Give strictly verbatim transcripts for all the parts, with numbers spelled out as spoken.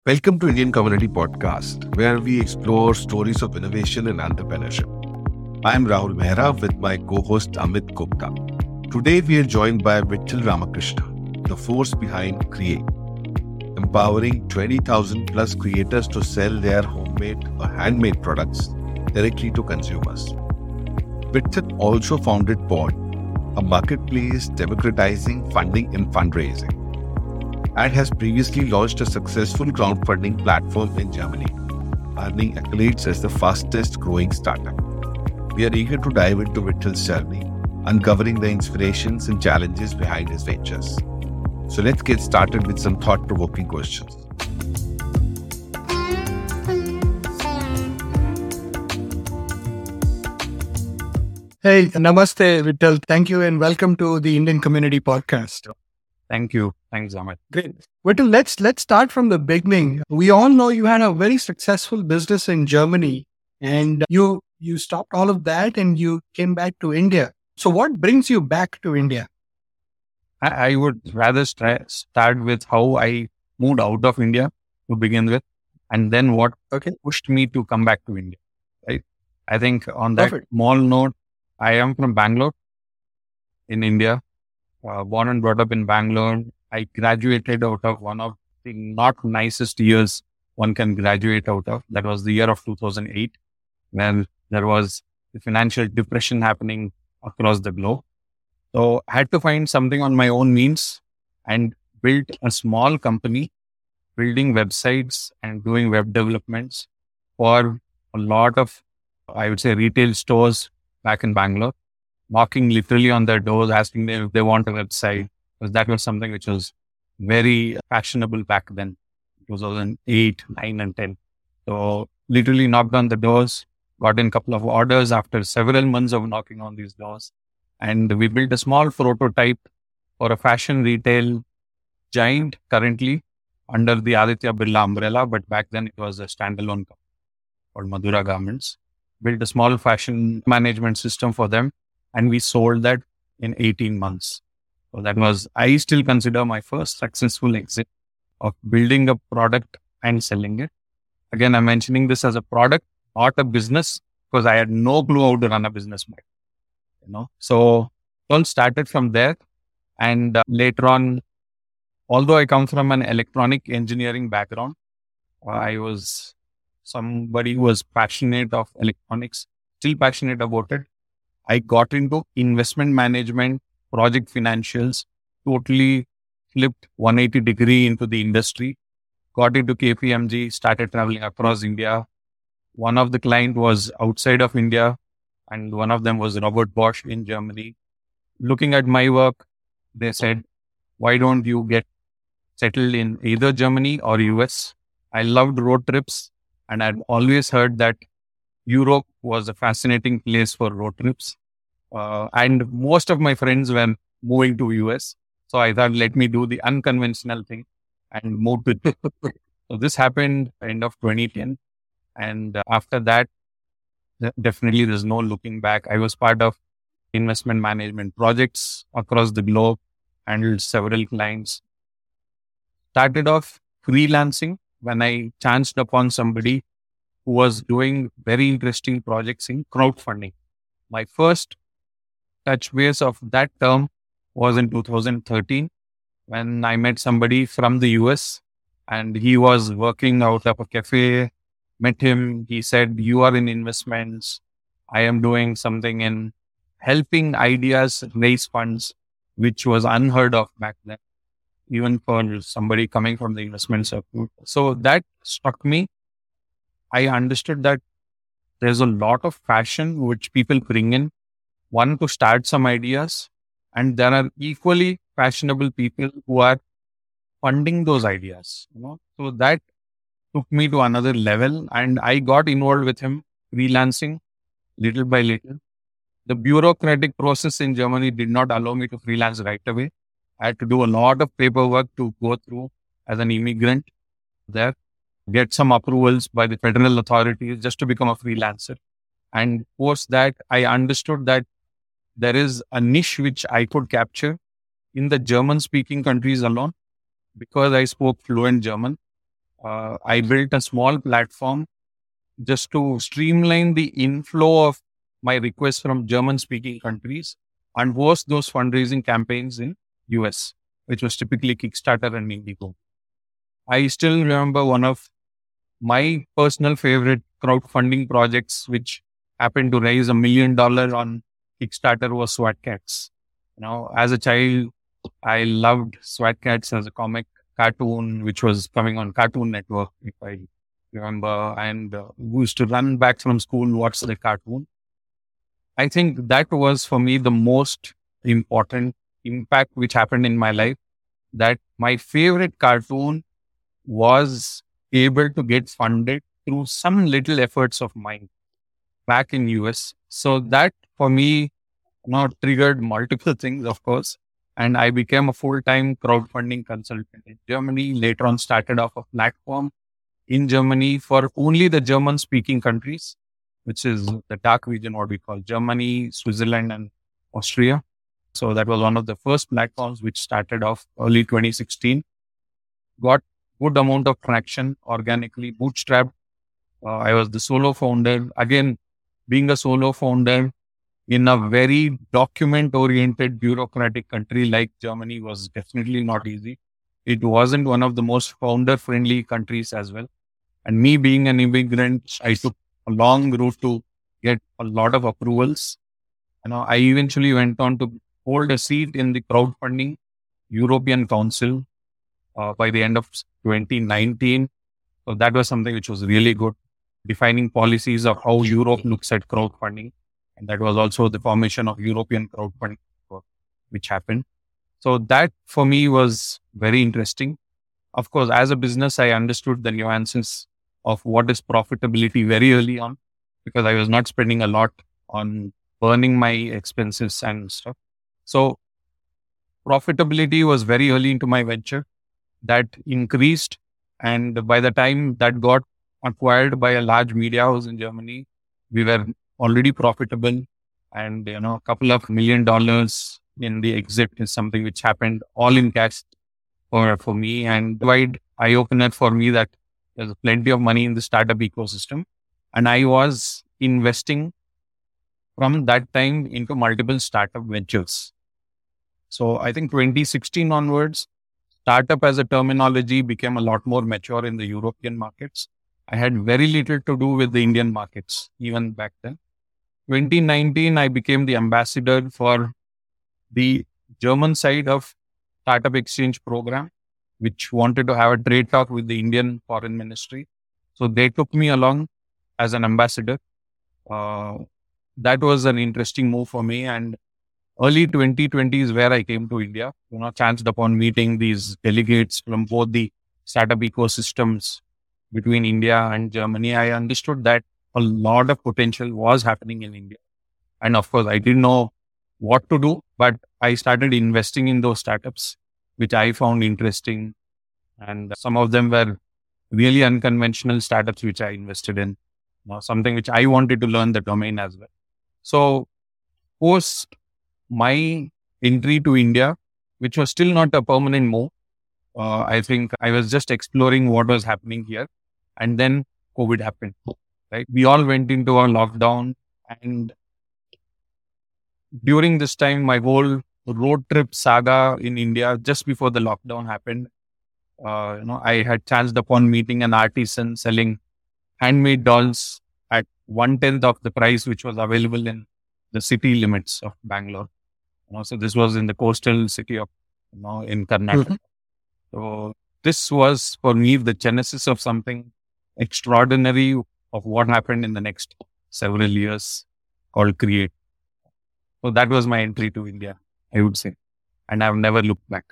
Welcome to Indian Community Podcast, where we explore stories of innovation and entrepreneurship. I'm Rahul Mehra with my co-host Amit Gupta. Today we are joined by Vittal Ramakrishna, the force behind Create, empowering twenty thousand plus creators to sell their homemade or handmade products directly to consumers. Vittal also founded Pod, a marketplace democratizing funding and fundraising, and has previously launched a successful crowdfunding platform in Germany, earning accolades as the fastest growing startup. We are eager to dive into Vittal's journey, uncovering the inspirations and challenges behind his ventures. So let's get started with some thought-provoking questions. Hey, namaste, Vittal. Thank you and welcome to the Indian Community Podcast. Thank you. Thanks, Amit. Great. Vittal, let's let's start from the beginning. We all know you had a very successful business in Germany, and you you stopped all of that and you came back to India. So, what brings you back to India? I, I would rather st- start with how I moved out of India to begin with, and then what Okay. pushed me to come back to India. Right. I think on that Perfect. small note, I am from Bangalore in India, uh, born and brought up in Bangalore. I graduated out of one of the not nicest years one can graduate out of. That was the year of two thousand eight, when there was the financial depression happening across the globe. So I had to find something on my own means and built a small company building websites and doing web developments for a lot of, I would say, retail stores back in Bangalore, knocking literally on their doors, asking them if they want a website, because that was something which was very fashionable back then, two thousand eight, nine and ten. So literally knocked on the doors, got in a couple of orders after several months of knocking on these doors. And we built a small prototype for a fashion retail giant currently under the Aditya Birla umbrella. But back then it was a standalone company called Madura Garments. Built a small fashion management system for them. And we sold that in eighteen months. So that was, I still consider my first successful exit of building a product and selling it. Again, I'm mentioning this as a product, not a business, because I had no clue how to run a business. You know, so it all started from there. And uh, later on, although I come from an electronic engineering background, I was somebody who was passionate of electronics, still passionate about it. I got into investment management, project financials, totally flipped one hundred eighty degree into the industry, got into K P M G, started traveling across India. One of the client was outside of India, and one of them was Robert Bosch in Germany. Looking at my work, they said, why don't you get settled in either Germany or U S? I loved road trips, and I'd always heard that Europe was a fascinating place for road trips. Uh, and most of my friends were moving to U S. So I thought, let me do the unconventional thing and move to it. So this happened end of twenty ten. And uh, after that, th- definitely there's no looking back. I was part of investment management projects across the globe, handled several clients. Started off freelancing when I chanced upon somebody who was doing very interesting projects in crowdfunding. My first touch base of that term was in two thousand thirteen, when I met somebody from the U S and he was working out of a cafe. Met him. He said, you are in investments. I am doing something in helping ideas raise funds, which was unheard of back then, even for somebody coming from the investment circle. So that struck me. I understood that there's a lot of passion which people bring in, one to start some ideas, and there are equally fashionable people who are funding those ideas. You know, so that took me to another level, and I got involved with him freelancing little by little. The bureaucratic process in Germany did not allow me to freelance right away. I had to do a lot of paperwork to go through as an immigrant there, get some approvals by the federal authorities just to become a freelancer. And post that, I understood that there is a niche which I could capture in the German speaking countries alone, because I spoke fluent German. uh, I built a small platform just to streamline the inflow of my requests from German-speaking countries and host those fundraising campaigns in U S, which was typically Kickstarter and Indigo. I still remember one of my personal favorite crowdfunding projects, which happened to raise a million dollar on Kickstarter, was SWAT Kats. You know, as a child, I loved SWAT Kats as a comic cartoon, which was coming on Cartoon Network, if I remember, and uh, we used to run back from school, watch the cartoon. I think that was for me the most important impact which happened in my life, that my favorite cartoon was able to get funded through some little efforts of mine back in U S. So that for me, you know, triggered multiple things, of course. And I became a full-time crowdfunding consultant in Germany. Later on started off a platform in Germany for only the German-speaking countries, which is the dark region, what we call Germany, Switzerland, and Austria. So that was one of the first platforms which started off early twenty sixteen. Got good amount of traction organically, bootstrapped. Uh, I was the solo founder. Again, being a solo founder in a very document-oriented bureaucratic country like Germany was definitely not easy. It wasn't one of the most founder-friendly countries as well. And me being an immigrant, I took a long route to get a lot of approvals. You know, I eventually went on to hold a seat in the crowdfunding European Council uh, by the end of twenty nineteen. So that was something which was really good, defining policies of how Europe looks at crowdfunding. And that was also the formation of European crowdfunding, which happened. So that for me was very interesting. Of course, as a business, I understood the nuances of what is profitability very early on, because I was not spending a lot on burning my expenses and stuff. So profitability was very early into my venture. That increased. And by the time that got acquired by a large media house in Germany, we were already profitable. And, you know, a couple of million dollars in the exit is something which happened all in cash for, for me, and wide eye opener for me that there's plenty of money in the startup ecosystem. And I was investing from that time into multiple startup ventures. So I think twenty sixteen onwards, startup as a terminology became a lot more mature in the European markets. I had very little to do with the Indian markets, even back then. twenty nineteen, I became the ambassador for the German side of Startup Exchange program, which wanted to have a trade talk with the Indian Foreign Ministry. So they took me along as an ambassador. Uh, that was an interesting move for me. And early twenty twenty is where I came to India, you know, chanced upon meeting these delegates from both the startup ecosystems between India and Germany. I understood that a lot of potential was happening in India. And of course, I didn't know what to do, but I started investing in those startups, which I found interesting. And some of them were really unconventional startups, which I invested in, you know, something which I wanted to learn the domain as well. So post my entry to India, which was still not a permanent move, uh, I think I was just exploring what was happening here. And then COVID happened, right? We all went into a lockdown. And during this time, my whole road trip saga in India, just before the lockdown happened, uh, you know, I had chanced upon meeting an artisan selling handmade dolls at one tenth of the price which was available in the city limits of Bangalore. You know, so this was in the coastal city of, you know, in Karnataka. Mm-hmm. So this was for me the genesis of something extraordinary of what happened in the next several years called Create. So that was my entry to India, I would say. And I've never looked back.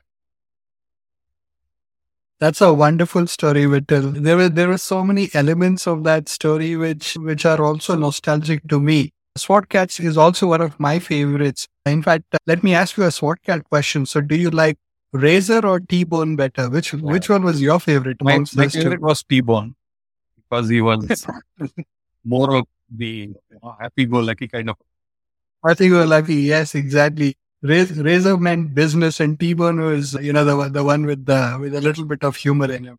That's a wonderful story, Vittal. There were there were so many elements of that story which which are also nostalgic to me. SWAT Kats is also one of my favorites. In fact, uh, let me ask you a SWAT Kat question. So, do you like Razor or T-Bone better? Which yeah. which one was your favorite? My, my favorite was T-Bone because he was more of the, you know, happy-go-lucky kind of. Happy-go-lucky, yes, exactly. Razor, Razor meant business, and T-Bone was, you know, the the one with the with a little bit of humor in him.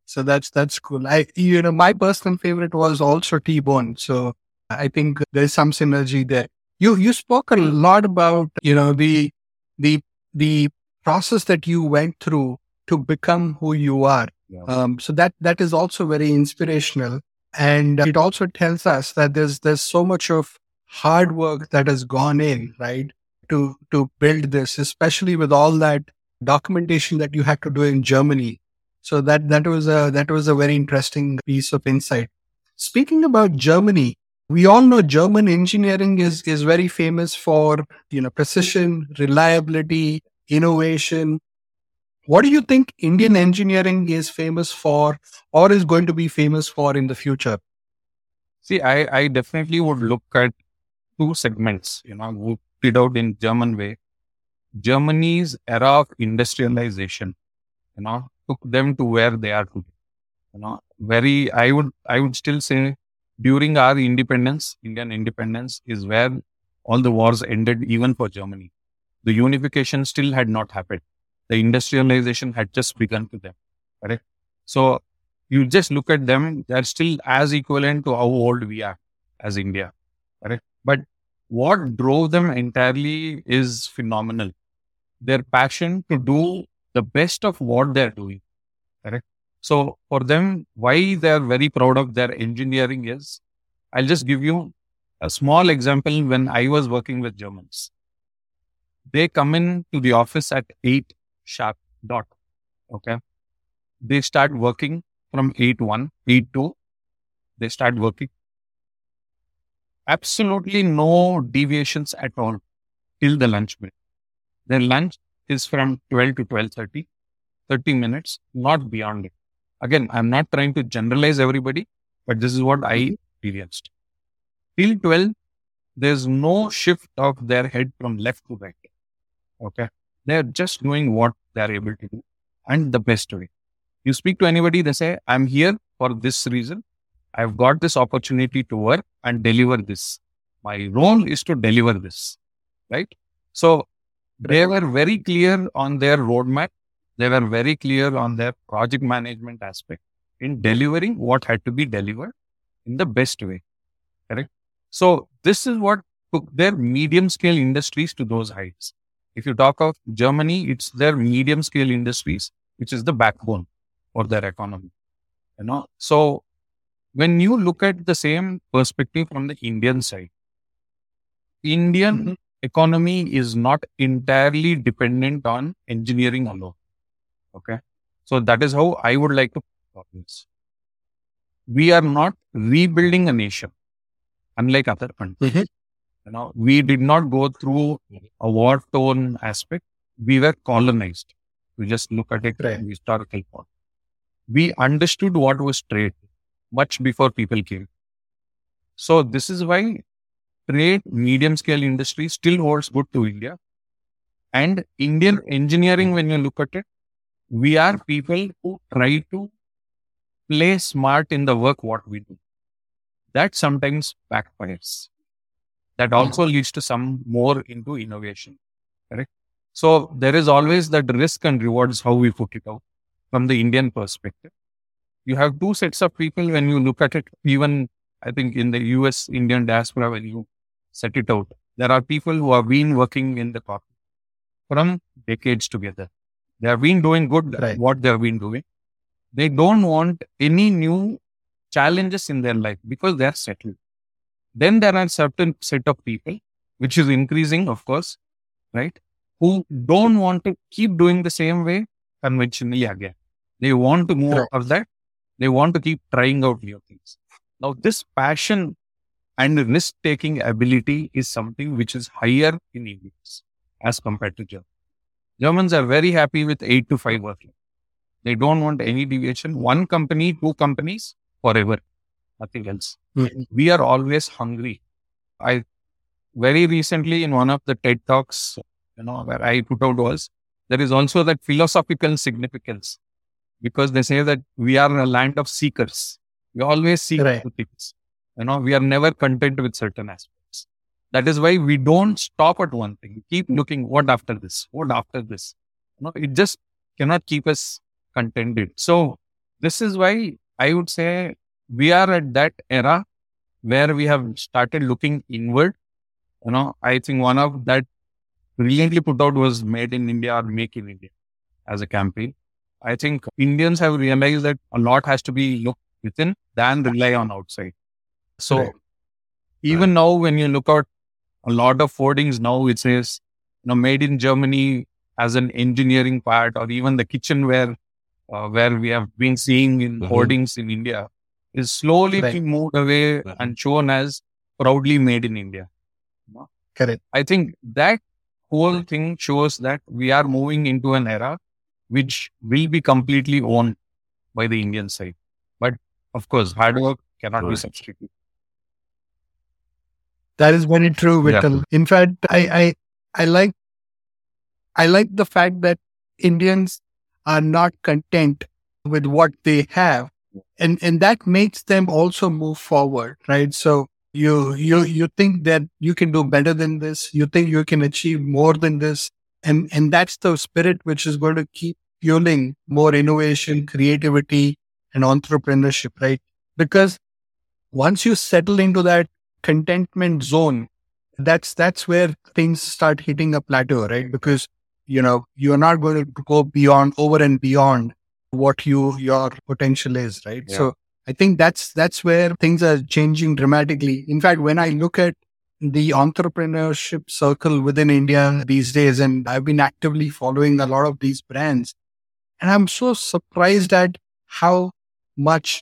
So that's that's cool. I you know my personal favorite was also T-bone. So I think there's some synergy there. You you spoke a lot about you know the the the process that you went through to become who you are. Yeah. Um, so that that is also very inspirational, and it also tells us that there's there's so much of hard work that has gone in, right, to to build this, especially with all that documentation that you had to do in Germany. So that that was a that was a very interesting piece of insight. Speaking about Germany, we all know German engineering is is very famous for you know precision, reliability, innovation. What do you think Indian engineering is famous for, or is going to be famous for in the future? See, I, I definitely would look at two segments, you know, would put it out in German way. Germany's era of industrialization, you know, took them to where they are today. You know, very, I would, I would still say during our independence, Indian independence is where all the wars ended, even for Germany. The unification still had not happened. The industrialization had just begun to them. Correct? So you just look at them, they're still as equivalent to how old we are as India. Correct? But what drove them entirely is phenomenal. Their passion to do the best of what they're doing. Correct? So for them, why they're very proud of their engineering is, I'll just give you a small example. When I was working with Germans, they come in to the office at eight sharp dot. Okay. They start working from eight one, eight two. They start working. Absolutely no deviations at all till the lunch break. Their lunch is from twelve to twelve thirty, thirty minutes, not beyond it. Again, I'm not trying to generalize everybody, but this is what I experienced. Till twelve, there's no shift of their head from left to right. Okay. They're just doing what they're able to do and the best way. You speak to anybody, they say, I'm here for this reason. I've got this opportunity to work and deliver this. My role is to deliver this. Right? So they were very clear on their roadmap. They were very clear on their project management aspect in delivering what had to be delivered in the best way. Correct? So this is what took their medium scale industries to those heights. If you talk of Germany, it's their medium scale industries, which is the backbone for their economy. You know, so when you look at the same perspective from the Indian side, Indian mm-hmm. economy is not entirely dependent on engineering alone. Okay. So that is how I would like to talk this. We are not rebuilding a nation, unlike other countries. Mm-hmm. You know, we did not go through a war-torn aspect. We were colonized. We just look at it right. in historical point. We understood what was trade much before people came. So this is why trade, medium-scale industry still holds good to India. And Indian engineering, when you look at it, we are people who try to play smart in the work what we do. That sometimes backfires. That also leads to some more into innovation. Correct? So there is always that risk and rewards, how we put it out from the Indian perspective. You have two sets of people when you look at it, even I think in the U S Indian diaspora, when you set it out, there are people who have been working in the corporate from decades together. They have been doing good right. what they have been doing. They don't want any new challenges in their life because they are settled. Then there are certain set of people, which is increasing, of course, right? Who don't want to keep doing the same way conventionally again. They want to move out of that. They want to keep trying out new things. Now, this passion and risk-taking ability is something which is higher in Indians as compared to Germans. Germans are very happy with eight to five working. They don't want any deviation. One company, two companies, forever. Nothing else. Mm-hmm. We are always hungry. I very recently in one of the TED Talks, you know, where I put out was, there is also that philosophical significance because they say that we are a land of seekers. We always seek right. things. You know, we are never content with certain aspects. That is why we don't stop at one thing. We keep looking, what after this? What after this? You know, it just cannot keep us contented. So this is why I would say we are at that era where we have started looking inward. You know, I think one of that brilliantly put out was Made in India or Make in India as a campaign. I think Indians have realized that a lot has to be looked within than rely on outside. So Right. even now, when you look at a lot of hoardings now, it says, you know, made in Germany as an engineering part, or even the kitchenware uh, where we have been seeing in Mhm. hoardings in India is slowly Right. being moved away Mhm. and shown as proudly made in India. Correct. I think that whole thing shows that we are moving into an era which will be completely owned by the Indian side. But of course, hard work cannot be Right. substituted. That is very true, Yeah. Vittal. In fact, I, I I like I like the fact that Indians are not content with what they have. And and that makes them also move forward, right? So you you you think that you can do better than this, you think you can achieve more than this. And and that's the spirit which is going to keep fueling more innovation, creativity, and entrepreneurship, right? Because once you settle into that contentment zone, that's that's where things start hitting a plateau, right? Because you know you're not going to go beyond over and beyond what you your potential is, right? Yeah. So I think that's that's where things are changing dramatically. In fact, when I look at the entrepreneurship circle within India these days, and I've been actively following a lot of these brands, and I'm so surprised at how much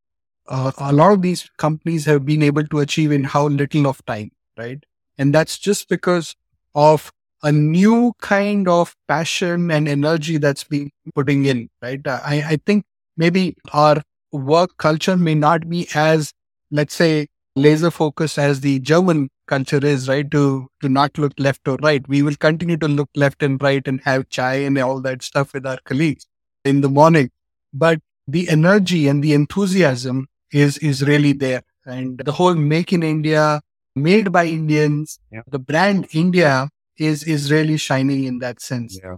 uh, a lot of these companies have been able to achieve in how little of time, right? And that's just because of a new kind of passion and energy that's being putting in, right? Uh, I, I think maybe our work culture may not be as, let's say, laser focused as the German culture is, right? To to not look left or right. We will continue to look left and right and have chai and all that stuff with our colleagues in the morning. But the energy and the enthusiasm is is really there. And the whole Make in India, made by Indians, Yeah. the brand India is is really shining in that sense. Yeah.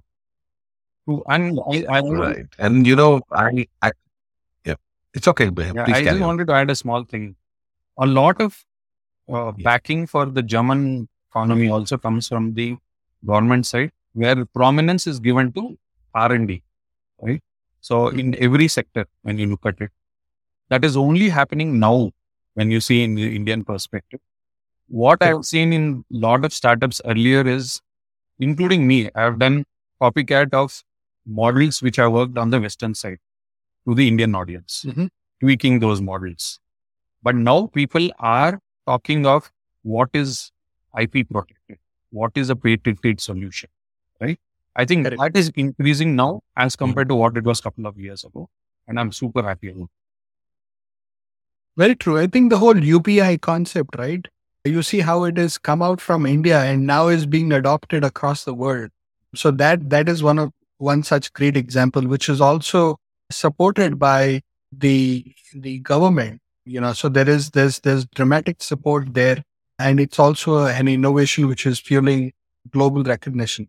True. And I, I, Right. And you know, I, I yeah, it's okay. Beham. yeah, Please I just carry on. wanted to add a small thing. A lot of uh, Yeah. backing for the German economy also comes from the government side, where prominence is given to R and D, right? So in every sector, when you look at it, that is only happening now when you see in the Indian perspective. What I've seen in a lot of startups earlier is, including me, I've done copycat of models which I worked on the Western side to the Indian audience, Mhm. tweaking those models. But now people are talking of what is I P protected, what is a patented solution, right? I think Correct. that is increasing now as compared to what it was a couple of years ago. And I'm super happy about it. Very true. I think the whole U P I concept, right? You see how it has come out from India and now is being adopted across the world. So that that is one of one such great example, which is also supported by the the government. You know, so there is there's there's dramatic support there, and it's also an innovation which is fueling global recognition.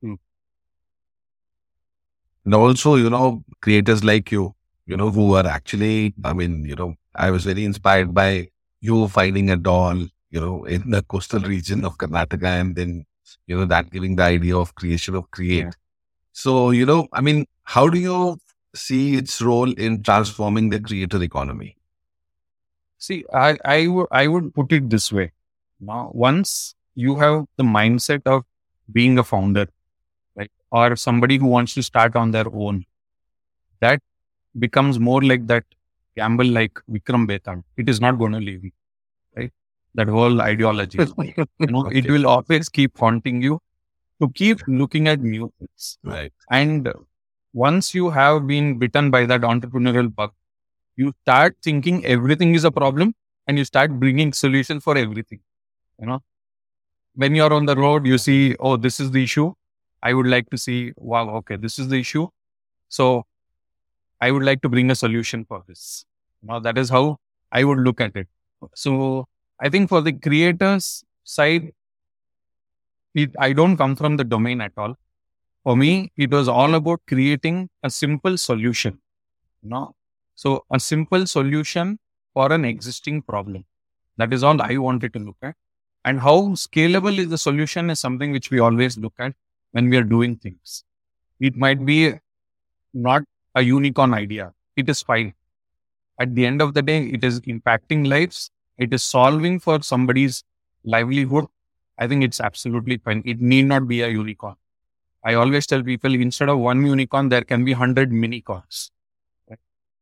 And also, you know, creators like you, you know, who are actually, I mean, you know, I was very inspired by you finding a doll, you know, in the coastal region of Karnataka, and then, you know, that giving the idea of creation of Create. Yeah. So, you know, I mean, how do you see its role in transforming the creator economy? See, I, I, w- I would put it this way. Now, once you have the mindset of being a founder, right, or somebody who wants to start on their own, that becomes more like that gamble like Vikram Betan. It is not going to leave you, right? That whole ideology. You know, it Okay. will always keep haunting you to keep looking at new things. Right. And once you have been bitten by that entrepreneurial bug, you start thinking everything is a problem and you start bringing solutions for everything. You know, when you're on the road, you see, oh, this is the issue. I would like to see, wow, okay, this is the issue. So I would like to bring a solution for this. Now, that is how I would look at it. So I think for the creators side, it, I don't come from the domain at all. For me, it was all about creating a simple solution. You know, So a simple solution for an existing problem. That is all I wanted to look at. And how scalable is the solution is something which we always look at when we are doing things. It might be not a unicorn idea. It is fine. At the end of the day, it is impacting lives. It is solving for somebody's livelihood. I think it's absolutely fine. It need not be a unicorn. I always tell people, instead of one unicorn, there can be one hundred minicorns. Right?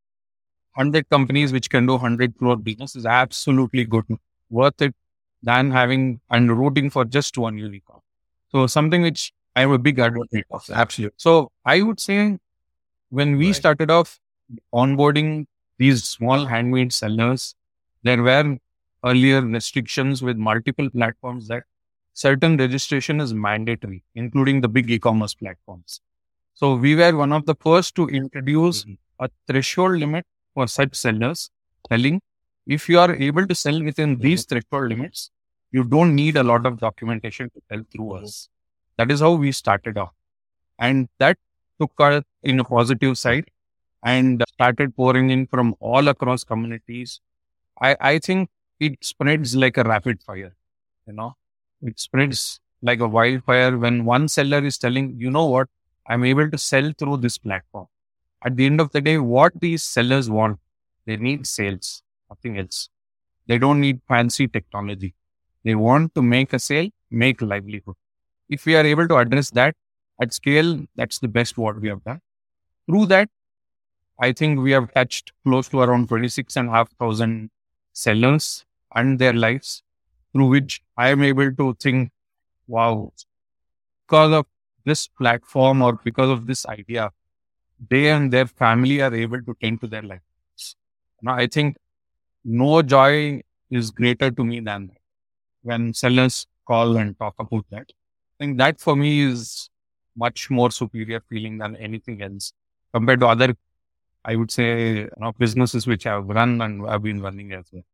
one hundred companies which can do one hundred crore business is absolutely good, worth it than having and rooting for just one unicorn. So something which I am a big advocate of. Absolutely. So I would say when we Right. started off onboarding these small handmade sellers, there were earlier restrictions with multiple platforms that certain registration is mandatory, including the big e-commerce platforms. So we were one of the first to introduce Mhm. a threshold limit for such sellers, telling if you are able to sell within these threshold limits, you don't need a lot of documentation to sell through us. That is how we started off. And that took us in a positive side and started pouring in from all across communities. I, I think it spreads like a rapid fire, you know, it spreads like a wildfire when one seller is telling, you know what, I'm able to sell through this platform. At the end of the day, what these sellers want, they need sales, nothing else. They don't need fancy technology. They want to make a sale, make livelihood. If we are able to address that at scale, that's the best what we have done. Through that, I think we have touched close to around twenty-six and a half thousand sellers and their lives, through which I am able to think, wow, because of this platform or because of this idea, they and their family are able to tend to their lives. Now, I think no joy is greater to me than that. When sellers call and talk about that, I think that for me is much more superior feeling than anything else compared to other, I would say, you know, businesses which I've run and I've been running as well.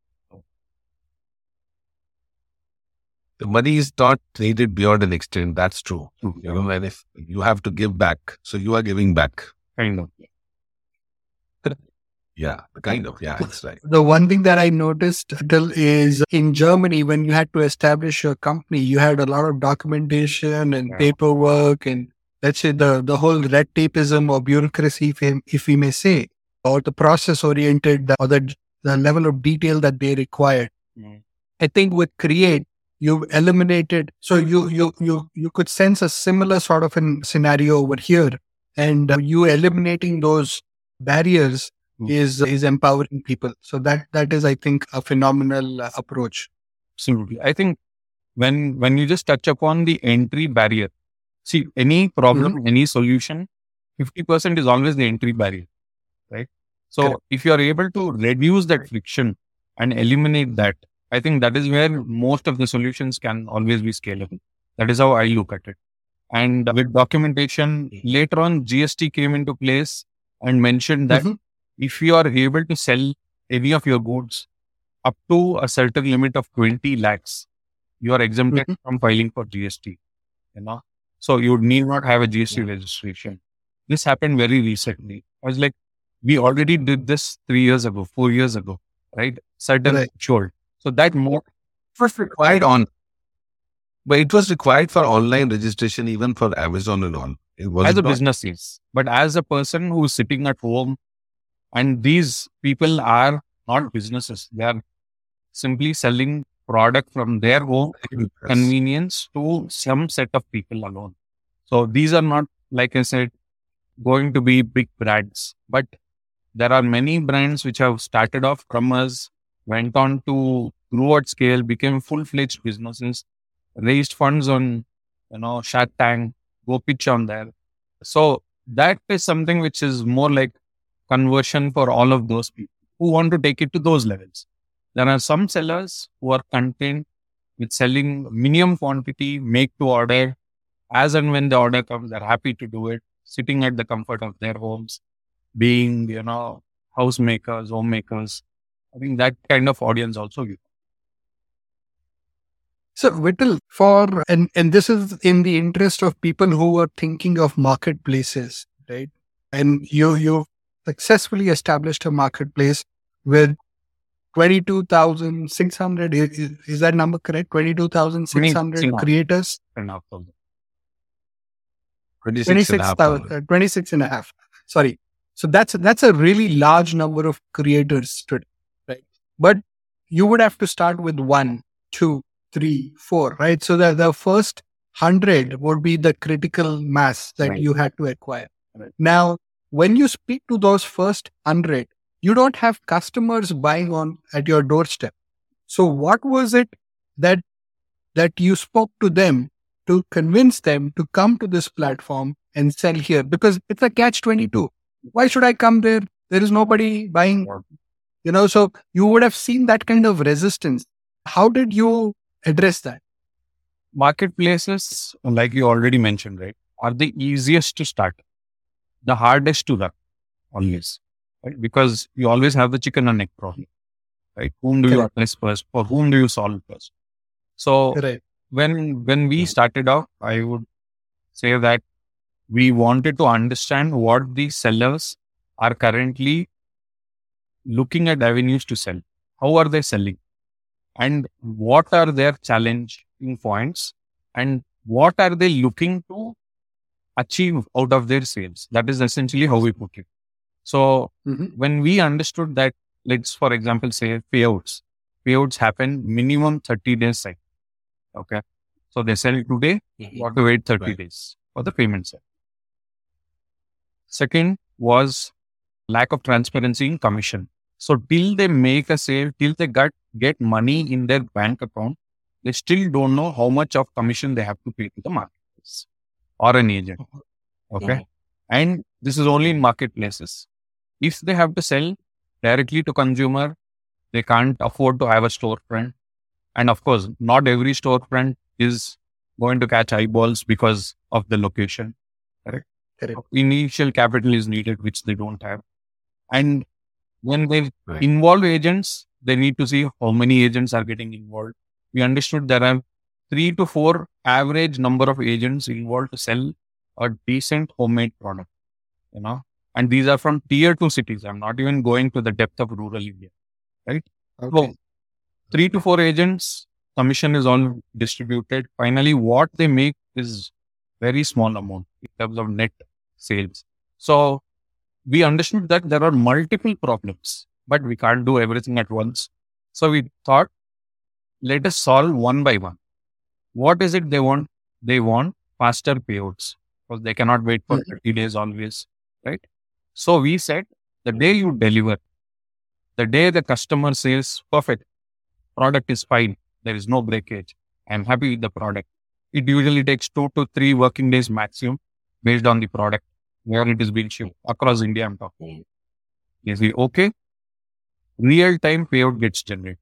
The money is not needed beyond an extent. That's true. True. You know, and if you have to give back, so you are giving back. Kind of. Yeah, kind of. Yeah, that's right. The one thing that I noticed still is in Germany, when you had to establish your company, you had a lot of documentation and Yeah. paperwork and let's say the, the whole red tapeism or bureaucracy, if, we- if we may say, or the process oriented or the, the level of detail that they required. Mm. I think with Create, you've eliminated, so you, you, you, you could sense a similar sort of a scenario over here, and uh, you eliminating those barriers Mm. is is empowering people. So that that is, I think, a phenomenal uh, approach. Absolutely. I think when when you just touch upon the entry barrier, see, any problem, any solution, fifty percent is always the entry barrier, right? So Correct. if you are able to reduce that friction and eliminate that, I think that is where most of the solutions can always be scalable. That is how I look at it. And with documentation, later on, G S T came into place and mentioned that Mhm. if you are able to sell any of your goods up to a certain limit of twenty lakhs, you are exempted Mhm. from filing for G S T, you know. So you need not have a G S T registration. This happened very recently. I was like, we already did this three years ago, four years ago, right? Certain Right. threshold. So that more It was required on, but it was required for online registration, even for Amazon and all. It was as a not. business is, but as a person who's sitting at home, and these people are not businesses, they are simply selling product from their home Yes. convenience to some set of people alone. So these are not, like I said, going to be big brands, but there are many brands which have started off from us, went on to grow at scale, became full-fledged businesses, raised funds on, you know, Shark Tank, go pitch on there. So that is something which is more like conversion for all of those people who want to take it to those levels. There are some sellers who are content with selling minimum quantity, make to order. As and when the order comes, they're happy to do it, sitting at the comfort of their homes, being, you know, housemakers, homemakers. I think that kind of audience also. You. So, Vittal, for and and this is in the interest of people who are thinking of marketplaces, right? And you you successfully established a marketplace with twenty-two thousand six hundred. Is, is is that number correct? twenty-two thousand six hundred creators? Enough of them. twenty-six and a half thousand. twenty-six, uh, twenty-six and a half. Sorry. So that's, that's a really large number of creators today, right? But you would have to start with one, two, three, four, right? So the, the first hundred would be the critical mass that Right. you had to acquire. Right. Now, when you speak to those first hundred, you don't have customers buying on at your doorstep. So what was it that that you spoke to them to convince them to come to this platform and sell here? Because it's a catch twenty-two. Why should I come there? There is nobody buying, you know, so you would have seen that kind of resistance. How did you address that? Marketplaces, like you already mentioned, right, are the easiest to start, the hardest to run, always, right? Because you always have the chicken and egg problem, right? Whom do you Correct. address first? For whom do you solve first? So Right. when when we started out, I would say that we wanted to understand what the sellers are currently looking at avenues to sell. How are they selling? And what are their challenging points? And what are they looking to achieve out of their sales? That is essentially how we put it. So Mhm. when we understood that, let's for example say payouts. Payouts happen minimum thirty days cycle. Okay. So they sell today, you have to wait thirty Right. days for the payment cycle. Second was lack of transparency in commission. So till they make a sale, till they get, get money in their bank account, they still don't know how much of commission they have to pay to the marketplace or an agent. Okay. And this is only in marketplaces. If they have to sell directly to consumer, they can't afford to have a storefront. And of course, not every storefront is going to catch eyeballs because of the location. Correct? Correct. Initial capital is needed, which they don't have. And when they Right. involve agents, they need to see how many agents are getting involved. We understood there are three to four average number of agents involved to sell a decent homemade product, you know, and these are from tier two cities. I'm not even going to the depth of rural India, right? Okay. So three to four agents, commission is all distributed. Finally, what they make is very small amount in terms of net sales. So we understood that there are multiple problems, but we can't do everything at once. So we thought, let us solve one by one. What is it they want? They want faster payouts because they cannot wait for Mhm. thirty days always, right? So we said, the day you deliver, the day the customer says, perfect, product is fine, there is no breakage, I'm happy with the product. It usually takes two to three working days maximum based on the product where it is being shipped across India. I'm talking. You see, okay, real time payout gets generated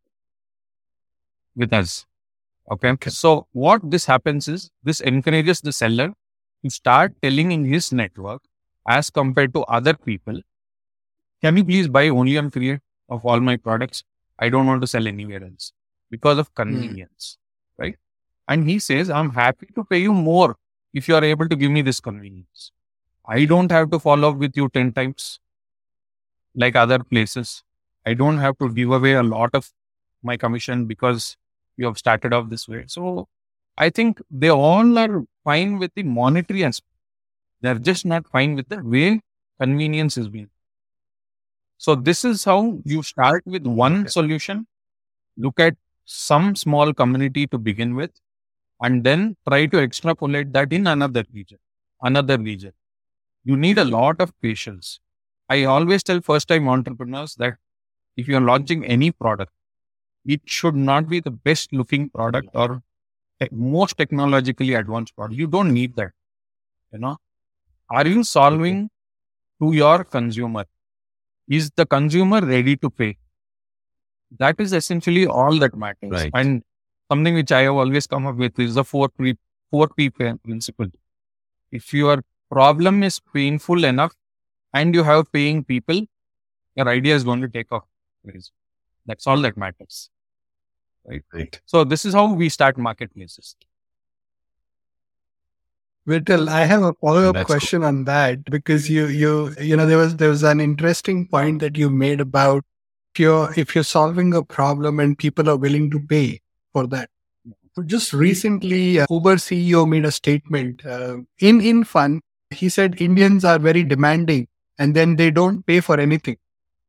with us. Okay. Okay. So what this happens is this encourages the seller to start telling in his network as compared to other people, can you please buy only on Create of all my products? I don't want to sell anywhere else because of convenience, right? And he says, I'm happy to pay you more if you are able to give me this convenience. I don't have to follow up with you ten times like other places. I don't have to give away a lot of my commission because you have started off this way. So I think they all are fine with the monetary aspect. They're just not fine with the way convenience is being. So this is how you start with one Okay. solution, look at some small community to begin with, and then try to extrapolate that in another region, another region. You need a lot of patience. I always tell first time entrepreneurs that if you're launching any product, it should not be the best looking product or te- most technologically advanced product. You don't need that. You know, are you solving to your consumer? Is the consumer ready to pay? That is essentially all that matters. Right. And something which I have always come up with is the four P, four P principle. If your problem is painful enough and you have paying people, your idea is going to take off. That's all that matters. Right. Right. So this is how we start marketplaces. Vittal, I have a follow-up That's question on that because you, you, you know, there was there was an interesting point that you made about if you're if you're solving a problem and people are willing to pay for that. So just recently, uh, Uber C E O made a statement uh, in in fun. He said Indians are very demanding, and then they don't pay for anything.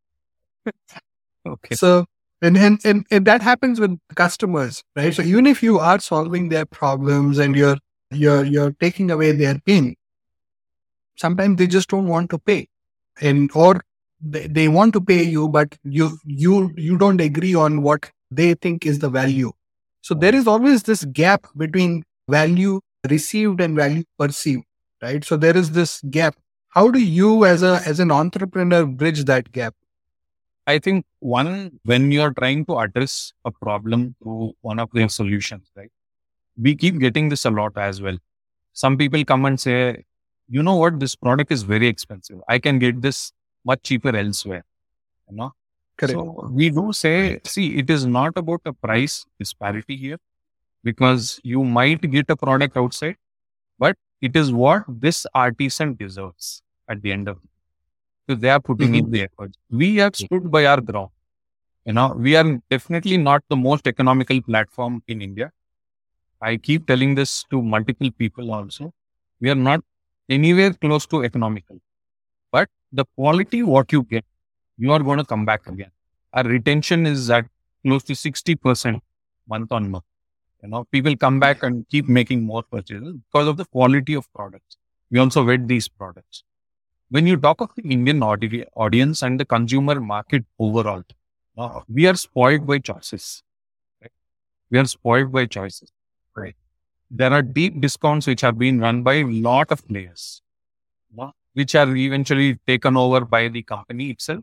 Okay. So and, and and and that happens with customers, right? So even if you are solving their problems and you're you're you're taking away their pain, sometimes they just don't want to pay, and or they, they want to pay you, but you you you don't agree on what they think is the value. So there is always this gap between value received and value perceived, right? So there is this gap. How do you as a as an entrepreneur bridge that gap? I think one, when you're trying to address a problem through one of their solutions, right? We keep getting this a lot as well. Some people come and say, you know what, this product is very expensive. I can get this much cheaper elsewhere. You know? Correct. So we do say, see, it is not about a price disparity here, because you might get a product outside, but it is what this artisan deserves at the end of it. So they are putting Mhm. in the effort. We have stood by our ground. You know, we are definitely not the most economical platform in India. I keep telling this to multiple people also. We are not anywhere close to economical, but the quality what you get, you are going to come back again. Our retention is at close to sixty percent month on month. You know, people come back and keep making more purchases because of the quality of products. We also vet these products. When you talk of the Indian audi- audience and the consumer market overall, uh, we are spoiled by choices. Right? We are spoiled by choices. Right? There are deep discounts which have been run by a lot of players, uh, which are eventually taken over by the company itself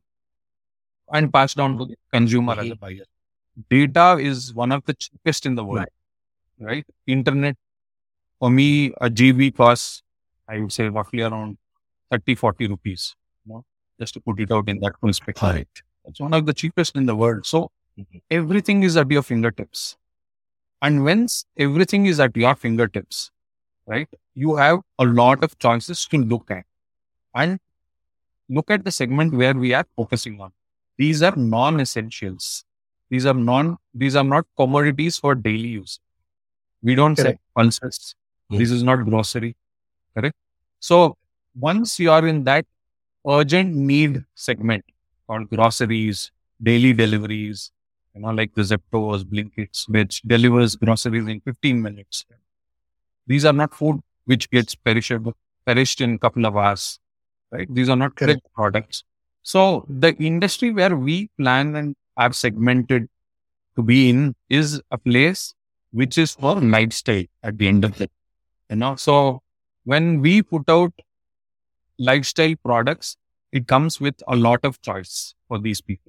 and passed down to the consumer as a buyer. Data is one of the cheapest in the world. Right? Internet, for me, a G B costs, I would say, roughly around thirty, forty rupees, you know, just to put it out in that perspective. Right. It's one of the cheapest in the world. So everything is at your fingertips. And once everything is at your fingertips, right, you have a lot of choices to look at. And look at the segment where we are focusing on. These are non-essentials. These are non, these are not commodities for daily use. We don't Correct. say pulses. Mm. This is not grocery. Correct? So once you are in that urgent need segment called groceries, daily deliveries, you know, like the Zeptos, Blinkits, which delivers groceries in fifteen minutes. These are not food which gets perishable, perished in a couple of hours, right? These are not Correct. fresh products. So the industry where we plan and are segmented to be in is a place which is for lifestyle at the end of it. You know, so when we put out lifestyle products, it comes with a lot of choice for these people.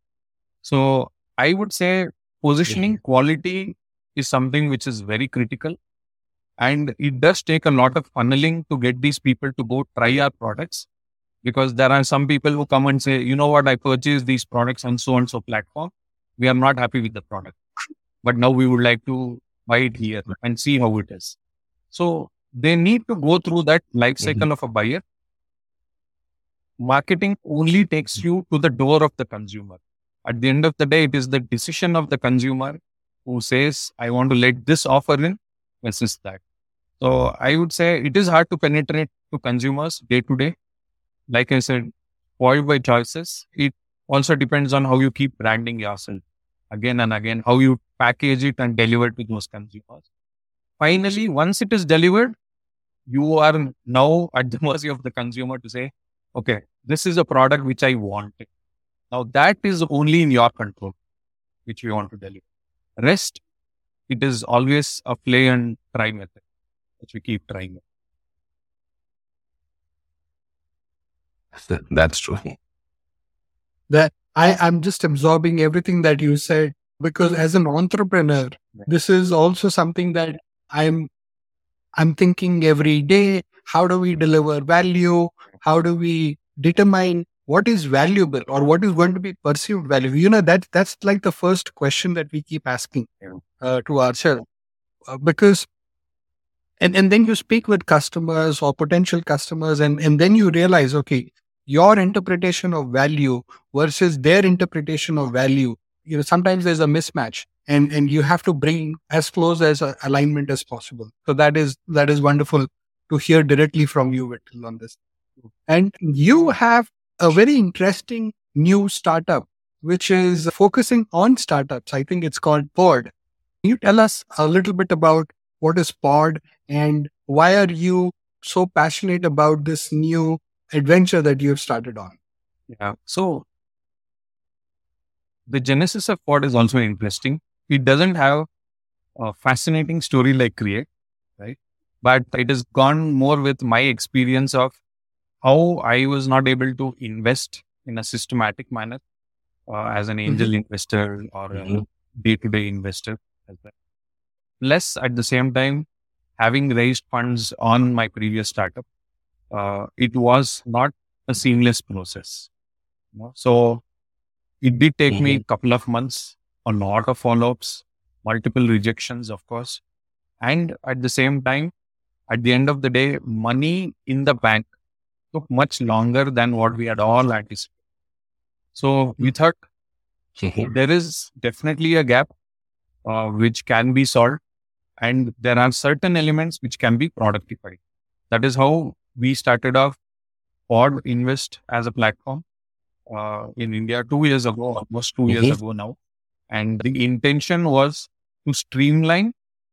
So I would say positioning quality is something which is very critical. And it does take a lot of funneling to get these people to go try our products, because there are some people who come and say, you know what, I purchased these products on so and so platform. We are not happy with the product, but now we would like to buy it here and see how it is. So they need to go through that life cycle of a buyer. Marketing only takes you to the door of the consumer. At the end of the day, it is the decision of the consumer who says, I want to let this offer in versus that. So I would say it is hard to penetrate to consumers day to day. Like I said, spoiled by choices. It also depends on how you keep branding yourself again and again, how you package it and deliver to those consumers. Finally, once it is delivered, you are now at the mercy of the consumer to say, okay, this is a product which I want. Now that is only in your control, which we want to deliver. Rest, it is always a play and try method, which we keep trying. That's true. That I, I'm just absorbing everything that you said, because as an entrepreneur, this is also something that I'm I'm thinking every day. How do we deliver value? How do we determine what is valuable or what is going to be perceived value? You know, that that's like the first question that we keep asking uh, to ourselves, uh, because And, and then you speak with customers or potential customers, and, and then you realize, okay, your interpretation of value versus their interpretation of value, you know, sometimes there's a mismatch, and, and you have to bring as close as a alignment as possible. So that is, that is wonderful to hear directly from you, Vittal, on this. And you have a very interesting new startup, which is focusing on startups. I think it's called Pod. Can you tell us a little bit about what is Pod and why are you so passionate about this new adventure that you have started on? Yeah. So the genesis of Pod is also interesting. It doesn't have a fascinating story like Create, right? But it has gone more with my experience of how I was not able to invest in a systematic manner uh, as an angel mm-hmm. investor or mm-hmm. a day-to-day investor as well. Plus, at the same time, having raised funds on my previous startup, uh, it was not a seamless process. You know? So it did take mm-hmm. me a couple of months, a lot of follow-ups, multiple rejections, of course. And at the same time, at the end of the day, money in the bank took much longer than what we had all anticipated. So we thought mm-hmm. there is definitely a gap uh, which can be solved. And there are certain elements which can be productified. That is how we started off Pod Invest as a platform uh, in India two years ago, almost two mm-hmm. years ago now. And the intention was to streamline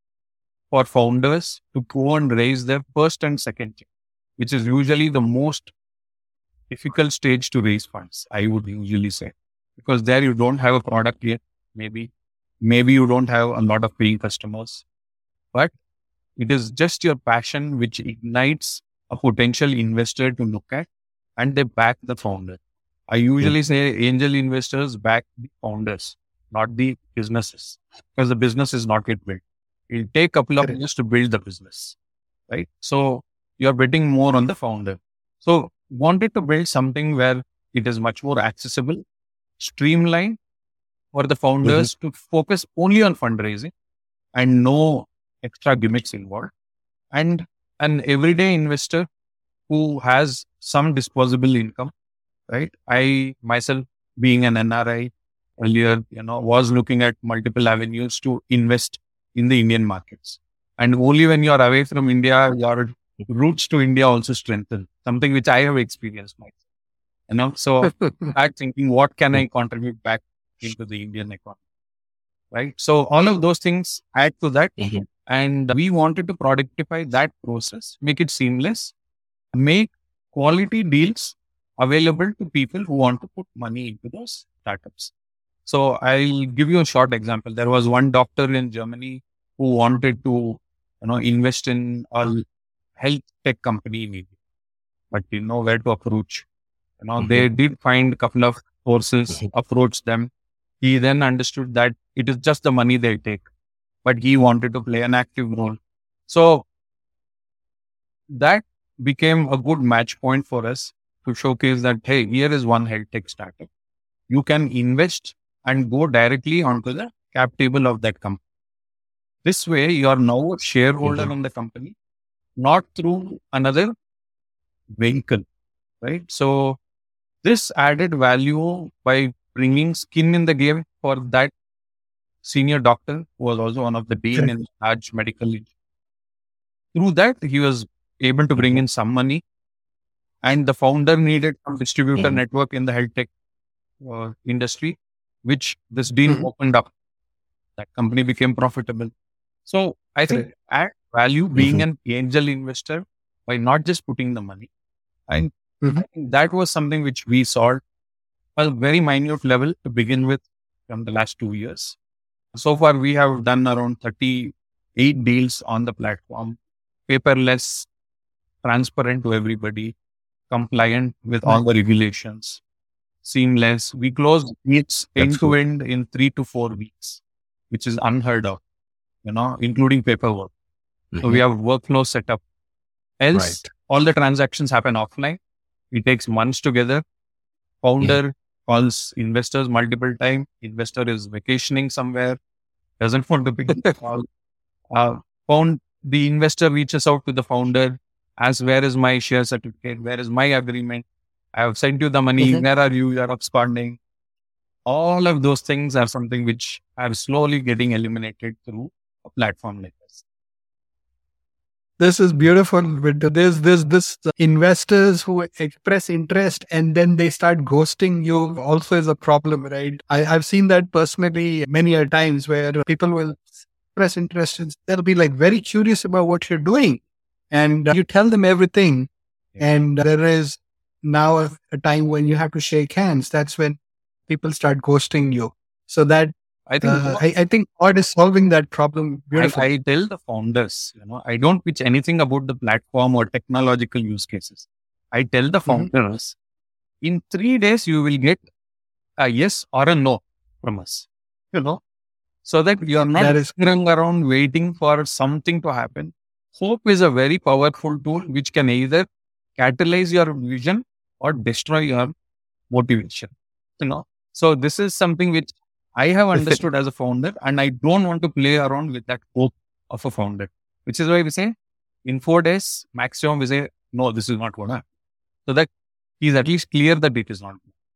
for founders to go and raise their first and second check, which is usually the most difficult stage to raise funds, I would usually say. Because there you don't have a product yet, maybe. Maybe you don't have a lot of paying customers. But it is just your passion which ignites a potential investor to look at, and they back the founder. I usually mm-hmm. say angel investors back the founders, not the businesses, because the business is not yet built. It'll take a couple of years to build the business, right? So you're betting more on the founder. So wanted to build something where it is much more accessible, streamlined for the founders mm-hmm. to focus only on fundraising and no extra gimmicks involved, and an everyday investor who has some disposable income, right? I myself, being an N R I earlier, you know, was looking at multiple avenues to invest in the Indian markets. And only when you're away from India, your roots to India also strengthen, something which I have experienced myself. You know, so I'm thinking, what can I contribute back into the Indian economy? Right. So all of those things add to that. Mm-hmm. And we wanted to productify that process, make it seamless, make quality deals available to people who want to put money into those startups. So I'll give you a short example. There was one doctor in Germany who wanted to, you know, invest in a health tech company in India, but didn't know where to approach. You know, mm-hmm. they did find a couple of sources, mm-hmm. approached them. He then understood that it is just the money they take, but he wanted to play an active role. So that became a good match point for us to showcase that, hey, here is one health tech startup. You can invest and go directly onto the cap table of that company. This way, you are now a shareholder mm-hmm. in the company, not through another vehicle, right? So this added value by bringing skin in the game for that senior doctor who was also one of the dean in large medical. Through that, he was able to bring in some money, and the founder needed some distributor mm-hmm. network in the health tech uh, industry, which this dean mm-hmm. opened up. That company became profitable. So I think add value being mm-hmm. an angel investor by not just putting the money. And mm-hmm. I think that was something which we solved at a very minute level to begin with from the last two years. So far, we have done around thirty-eight deals on the platform, paperless, transparent to everybody, compliant with all the regulations, seamless. We close deals end to end in three to four weeks, which is unheard of, you know, including paperwork. Mm-hmm. So we have workflow set up. Else, right. all the transactions happen offline. It takes months together. Founder mm. calls investors multiple times. Investor is vacationing somewhere, doesn't want to pick the call. Uh, found the investor reaches out to the founder, asks, where is my share certificate? Where is my agreement? I have sent you the money. Mhm. Where are you? You are absconding. All of those things are something which are slowly getting eliminated through a platform like this. This is beautiful. But there's this this investors who express interest and then they start ghosting you also is a problem, right? I, I've seen that personally many a times where people will express interest and they'll be like very curious about what you're doing. And uh, you tell them everything. Yeah. And there is now a, a time when you have to shake hands. That's when people start ghosting you. So that I think uh, I, I think God is solving that problem I, beautifully. I tell the founders, you know, I don't pitch anything about the platform or technological use cases. I tell the Mhm. founders, in three days, you will get a yes or a no from us, you know, so that you are not That is running around waiting for something to happen. Hope is a very powerful tool which can either catalyze your vision or destroy your motivation, you know. So this is something which I have understood as a founder, and I don't want to play around with that hope of a founder, which is why we say in four days maximum we say, no, this is not going to happen. So that he's at least clear that it is not.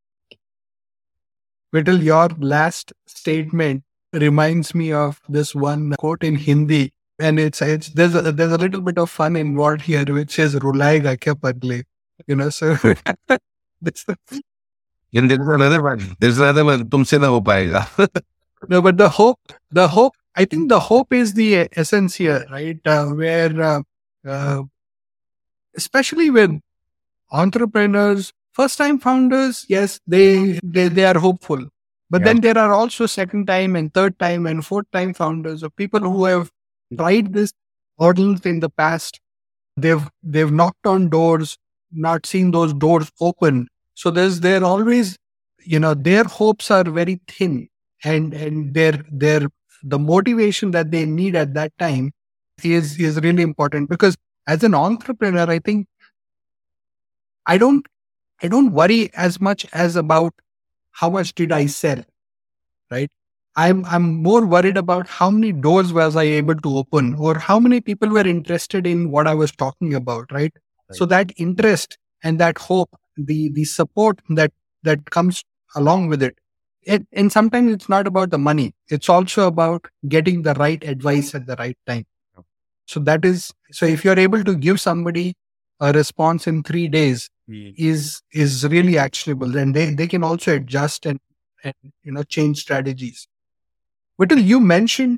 Vital, your last statement reminds me of this one quote in Hindi, and it's it's there's a, there's a little bit of fun involved here, which is "रुलाएगा क्या पगले," you know. So this, And there's another one. There's another one. तुमसे ना हो पाएगा. no, but the hope, the hope. I think the hope is the essence here, right? Uh, where, uh, uh, especially with entrepreneurs, first-time founders, yes, they they they are hopeful. But Yeah. then there are also second time and third time and fourth time founders of people who have tried this models in the past. They've they've knocked on doors, not seen those doors open. So there's they're always, you know, their hopes are very thin, and and their their the motivation that they need at that time is is really important, because as an entrepreneur, I think I don't I don't worry as much as about how much did I sell, right? I'm I'm more worried about how many doors was I able to open, or how many people were interested in what I was talking about, right? Right. So that interest and that hope, the the support that that comes along with it. it. And sometimes it's not about the money. It's also about getting the right advice at the right time. So that is so if you're able to give somebody a response in three days, Yeah. is is really actionable, and they, they can also adjust and, and you know change strategies. Vital, you mentioned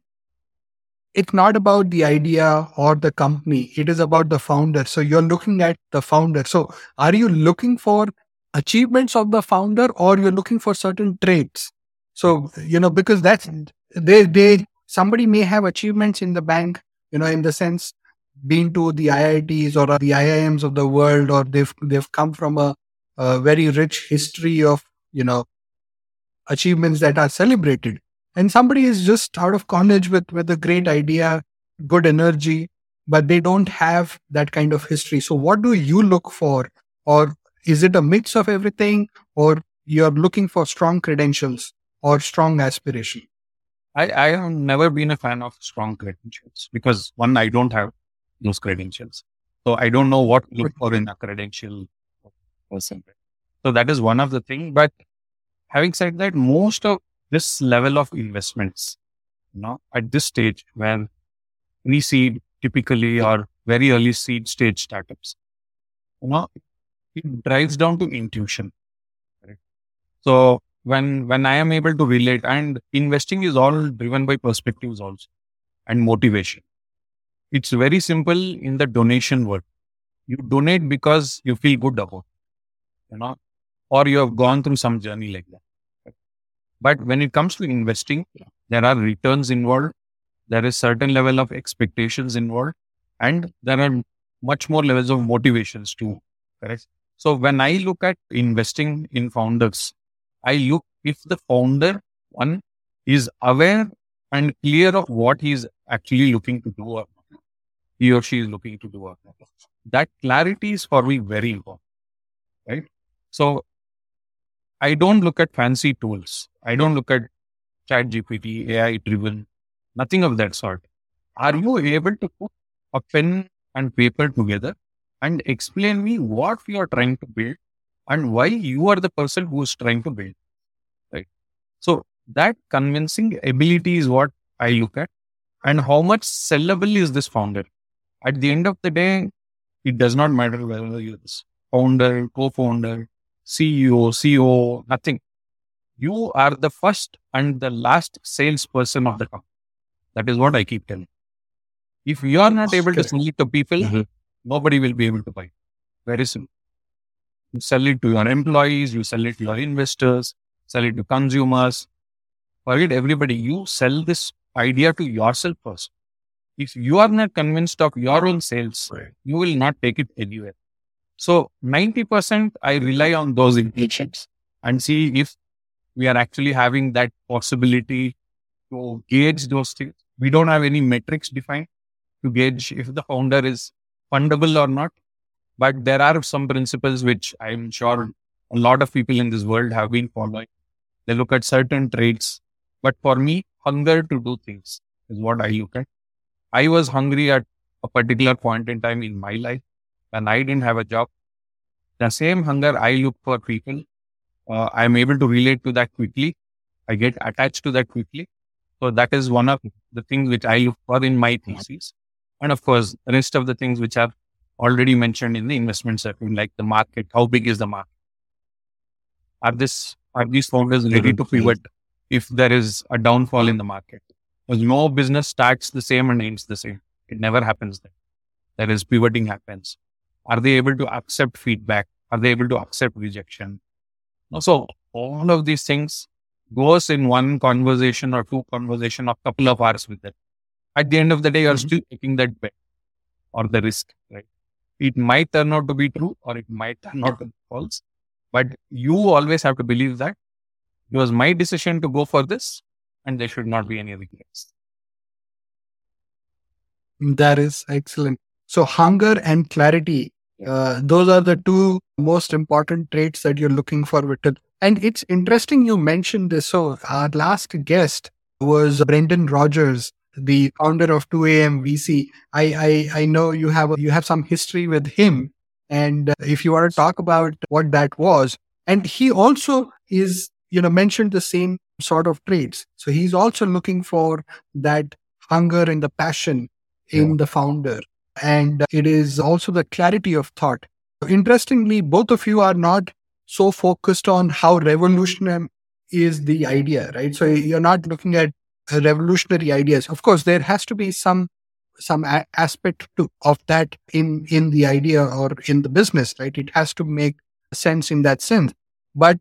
it's not about the idea or the company, it is about the founder. So you're looking at the founder. So are you looking for achievements of the founder, or you're looking for certain traits? So, you know, because that's they they somebody may have achievements in the bank, you know, in the sense been to the I I Ts or the I I Ms of the world, or they've they've come from a, a very rich history of, you know, achievements that are celebrated. And somebody is just out of college with with a great idea, good energy, but they don't have that kind of history. So what do you look for? Or is it a mix of everything, or you're looking for strong credentials or strong aspiration? I, I have never been a fan of strong credentials because one, I don't have those credentials. So I don't know what to look for in a credential person. So that is one of the things. But having said that, most of this level of investments, you know, at this stage when pre-seed typically or very early seed stage startups, you know, it drives down to intuition. Right? So when when I am able to relate, and investing is all driven by perspectives also and motivation. It's very simple in the donation world. You donate because you feel good about it, you know, or you have gone through some journey like that. But when it comes to investing, there are returns involved. There is certain level of expectations involved, and there are much more levels of motivations too. Correct. So when I look at investing in founders, I look if the founder one is aware and clear of what he is actually looking to do, or he or she is looking to do. Or that clarity is for me very important, right? So I don't look at fancy tools. I don't look at Chat G P T, A I driven, nothing of that sort. Are you able to put a pen and paper together and explain me what you are trying to build and why you are the person who is trying to build. Right. So that convincing ability is what I look at, and how much sellable is this founder. At the end of the day, it does not matter whether you're this founder, co-founder, C E O, C O O, nothing. You are the first and the last salesperson of the company. That is what I keep telling. If you are not able to sell it to people, mm-hmm. nobody will be able to buy it. Very simple. You sell it to your employees, you sell it to your investors, sell it to consumers. Forget everybody. You sell this idea to yourself first. If you are not convinced of your own sales, right, you will not take it anywhere. So ninety percent I rely on those intelligence and see if we are actually having that possibility to gauge those things. We don't have any metrics defined to gauge if the founder is fundable or not. But there are some principles which I'm sure a lot of people in this world have been following. They look at certain traits. But for me, hunger to do things is what I look at. I was hungry at a particular point in time in my life when I didn't have a job. The same hunger I look for people. Uh, I'm able to relate to that quickly. I get attached to that quickly. So that is one of the things which I look for in my thesis. And of course, the rest of the things which are already mentioned in the investment circle, like the market, how big is the market? Are this, are these founders ready to pivot if there is a downfall in the market? Because no business starts the same and ends the same. It never happens there. There is pivoting happens. Are they able to accept feedback? Are they able to accept rejection? So all of these things goes in one conversation or two conversation of couple of hours with them. At the end of the day, you're mm-hmm. still taking that bet or the risk, right? It might turn out to be true or it might turn out to be false. But you always have to believe that it was my decision to go for this and there should not be any regrets. That is excellent. So hunger and clarity, uh, those are the two most important traits that you're looking for, Vittal. And it's interesting you mentioned this. So our last guest was Brendan Rogers, the founder of two A M V C. I, I, I know you have, you have some history with him. And if you want to talk about what that was, and he also is, you know, mentioned the same sort of traits. So he's also looking for that hunger and the passion in yeah. the founder. And it is also the clarity of thought. Interestingly, both of you are not so focused on how revolutionary is the idea, right? So you're not looking at revolutionary ideas. Of course, there has to be some some a- aspect to, of that in, in the idea or in the business, right? It has to make sense in that sense. But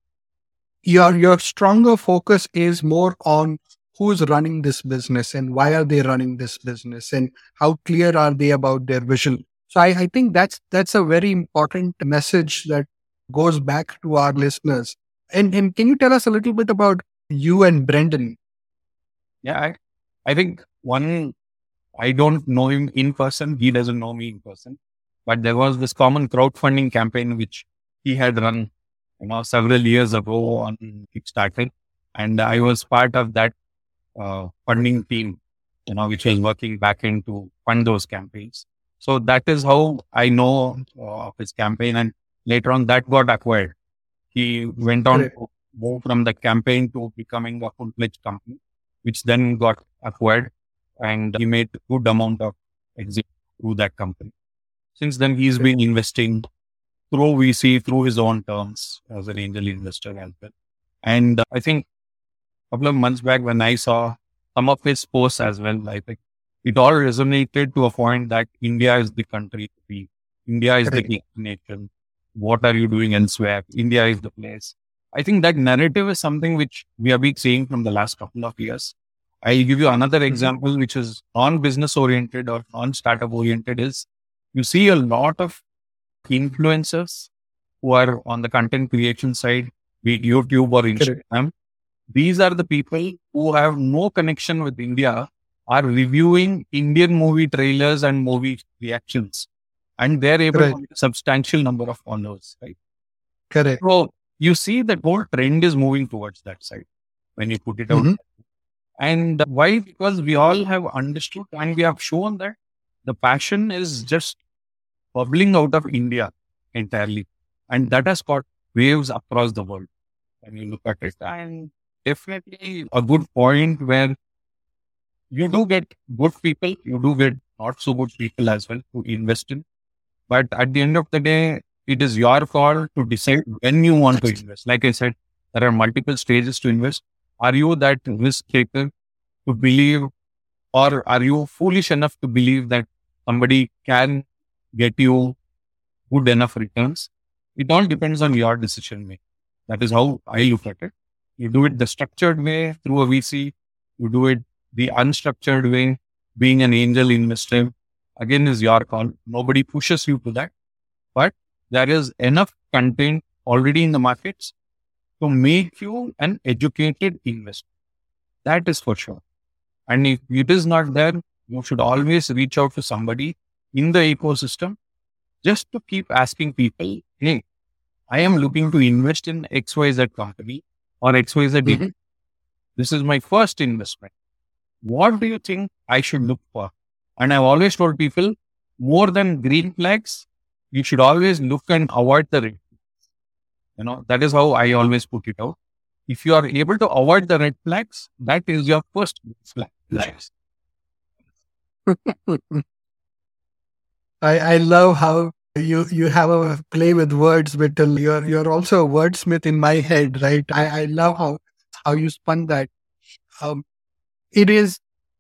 your your stronger focus is more on who's running this business and why are they running this business and how clear are they about their vision. So I, I think that's that's a very important message that goes back to our listeners. And and can you tell us a little bit about you and Brendan? Yeah, I, I think one, I don't know him in person. He doesn't know me in person. But there was this common crowdfunding campaign which he had run, you know, several years ago on Kickstarter. And I was part of that uh, funding team, you know, which was working back in to fund those campaigns. So that is how I know uh, of his campaign. And later on that got acquired. He went on to move from the campaign to becoming a full-fledged company, which then got acquired. And he made a good amount of exit through that company. Since then, he's been investing through V C, through his own terms as an angel investor as well. And uh, I think a couple of months back when I saw some of his posts as well, I think it all resonated to a point that India is the country to be. India is Correct. The destination. What are you doing elsewhere? India is the place. I think that narrative is something which we have been seeing from the last couple of years. I'll give you another example, which is non-business oriented or non-startup oriented is you see a lot of influencers who are on the content creation side, be it YouTube or Instagram. Correct. These are the people who have no connection with India, are reviewing Indian movie trailers and movie reactions. And they're able Correct. To get a substantial number of followers, right? Correct. So you see that whole trend is moving towards that side when you put it out. Mm-hmm. And why? Because we all have understood and we have shown that the passion is just bubbling out of India entirely. And that has got waves across the world when you look at it. And definitely a good point where you do get good people, you do get not so good people as well to invest in. But at the end of the day, it is your call to decide when you want to invest. Like I said, there are multiple stages to invest. Are you that risk taker to believe, or are you foolish enough to believe that somebody can get you good enough returns? It all depends on your decision making. That is how I look at it. You do it the structured way through a V C. You do it the unstructured way, being an angel investor. Again, is your call. Nobody pushes you to that. But there is enough content already in the markets to make you an educated investor. That is for sure. And if it is not there, you should always reach out to somebody in the ecosystem just to keep asking people, hey, I am looking to invest in X Y Z company or X Y Z. Mm-hmm. This is my first investment. What do you think I should look for? And I've always told people, more than green flags, you should always look and avoid the red. You know, that is how I always put it out. If you are able to avoid the red flags, that is your first flag. I, I love how you, you have a play with words, Vittal. You're you're also a wordsmith in my head, right? I, I love how how you spun that. Um, it is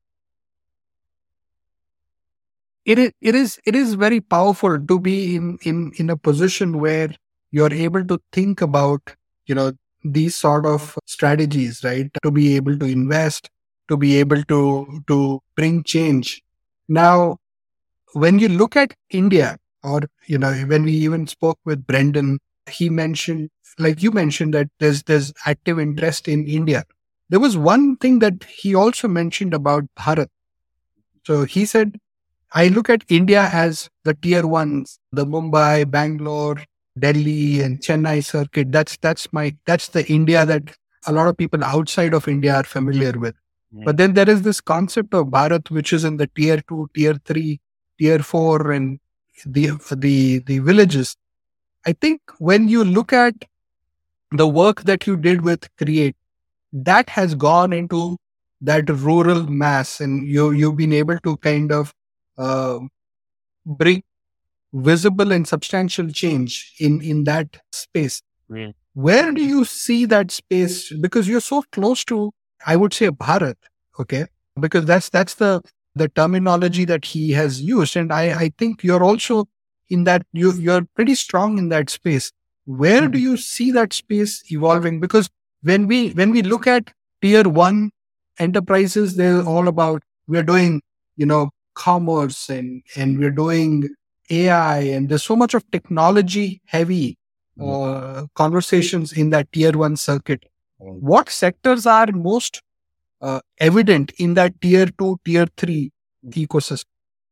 it is it is it is very powerful to be in, in, in a position where you're able to think about, you know, these sort of strategies, right? To be able to invest, to be able to to bring change. Now, when you look at India, or, you know, when we even spoke with Brendan, he mentioned, like you mentioned, that there's there's active interest in India. There was one thing that he also mentioned about Bharat. So he said, I look at India as the tier ones, the Mumbai, Bangalore, Delhi and Chennai circuit. That's that's my that's the India that a lot of people outside of India are familiar with. Mm. But then there is this concept of Bharat, which is in the tier two, tier three, tier four, and the the the villages. I think when you look at the work that you did with Create, that has gone into that rural mass, and you you've been able to kind of uh, bring visible and substantial change in, in that space. Mm. Where do you see that space? Because you're so close to, I would say, Bharat, okay? Because that's that's the the terminology that he has used. And I, I think you're also in that, you, you're pretty strong in that space. Where mm. do you see that space evolving? Because when we when we look at tier one enterprises, they're all about, we're doing, you know, commerce and, and we're doing A I, and there's so much of technology heavy uh, conversations in that tier one circuit. What sectors are most uh, evident in that tier two, tier three ecosystem?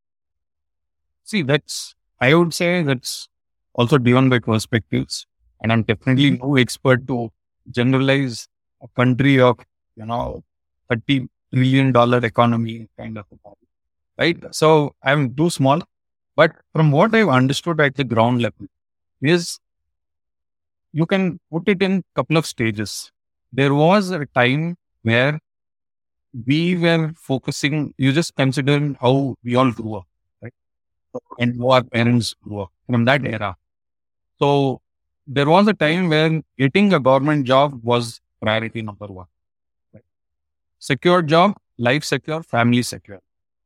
See, that's, I would say that's also driven by perspectives. And I'm definitely no expert to generalize a country of, you know, thirty trillion dollars economy kind of, right? So I'm too small. But from what I've understood at the ground level is, you can put it in a couple of stages. There was a time where we were focusing, you just consider how we all grew up, right? And how our parents grew up from that era. So there was a time where getting a government job was priority number one. Right? Secure job, life secure, family secure.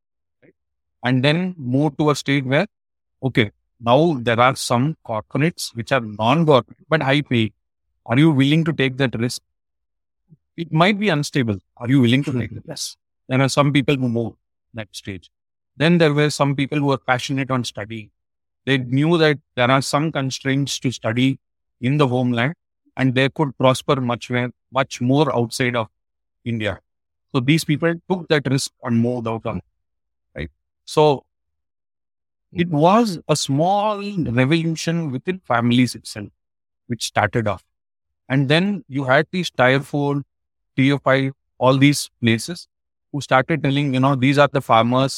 And then move to a state where, okay, now there are some corporates which are non-government, but high pay. Are you willing to take that risk? It might be unstable. Are you willing to take the risk? There are some people who move that stage. Then there were some people who were passionate on studying. They knew that there are some constraints to study in the homeland, and they could prosper much, much more outside of India. So these people took that risk and moved out on. So it was a small revolution within families itself, which started off. And then you had these tier four, tier five, all these places who started telling, you know, these are the farmers,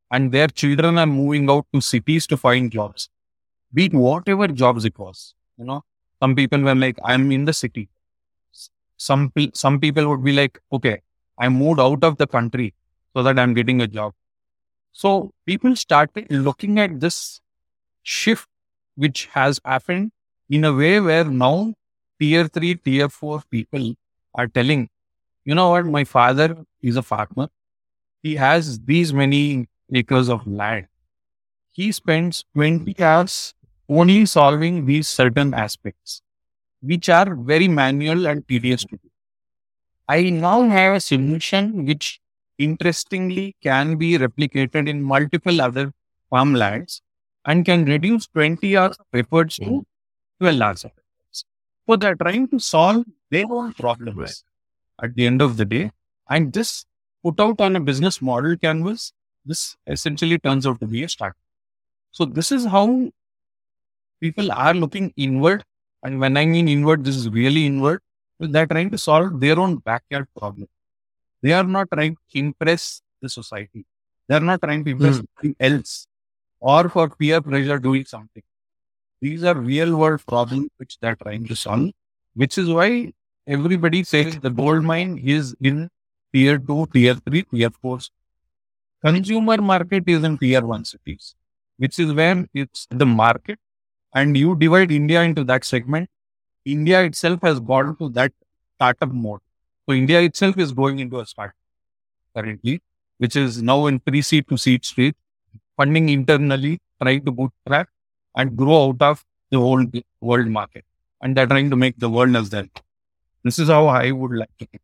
and their children are moving out to cities to find jobs, be it whatever jobs it was. You know, some people were like, I'm in the city. Some, pe- some people would be like, okay, I moved out of the country so that I'm getting a job. So people started looking at this shift, which has happened in a way where now tier three, tier four people are telling, you know what, my father is a farmer. He has these many acres of land. He spends twenty hours only solving these certain aspects, which are very manual and tedious to do. I now have a solution which interestingly can be replicated in multiple other farmlands and can reduce twenty hours of efforts to twelve hours of efforts. So they're trying to solve their own problems Right. at the end of the day. And this put out on a business model canvas, this essentially turns out to be a startup. So this is how people are looking inward. And when I mean inward, this is really inward. They're trying to solve their own backyard problem. They are not trying to impress the society. They're not trying to impress Mm. somebody else or for peer pressure doing something. These are real world problems which they're trying to solve, which is why everybody says the gold mine is in tier two, tier three, tier four. Consumer market is in tier one cities, which is where it's the market, and you divide India into that segment. India itself has gone to that startup mode. So India itself is going into a startup currently, which is now in pre-seed to seed stage, funding internally, trying to bootstrap and grow out of the whole world market. And they're trying to make the world as that. This is how I would like to.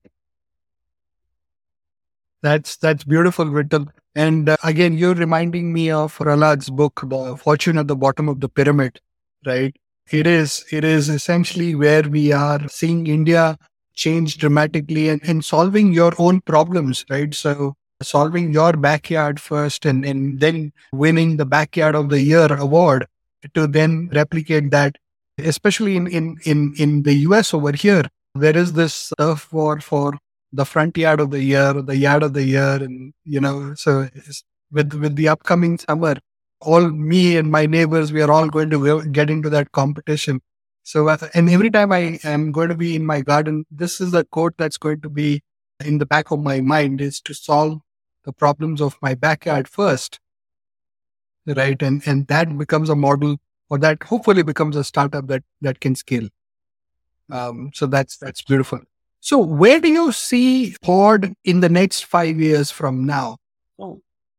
That's that's beautiful, Vittal. And uh, again, you're reminding me of Prahlad's book, The Fortune at the Bottom of the Pyramid, right? It is it is essentially where we are seeing India change dramatically and, and solving your own problems, right? So solving your backyard first and, and then winning the Backyard of the Year award to then replicate that, especially in, in, in, in the U S over here. There is this turf war for the front yard of the year, the yard of the year. And, you know, so it's- with, with the upcoming summer, all me and my neighbors, we are all going to go- get into that competition. So, uh, and every time I am going to be in my garden, this is the quote that's going to be in the back of my mind, is to solve the problems of my backyard first. Right. And, and that becomes a model, or that hopefully becomes a startup that, that can scale. Um, so that's, that's beautiful. So where do you see Pod in the next five years from now? So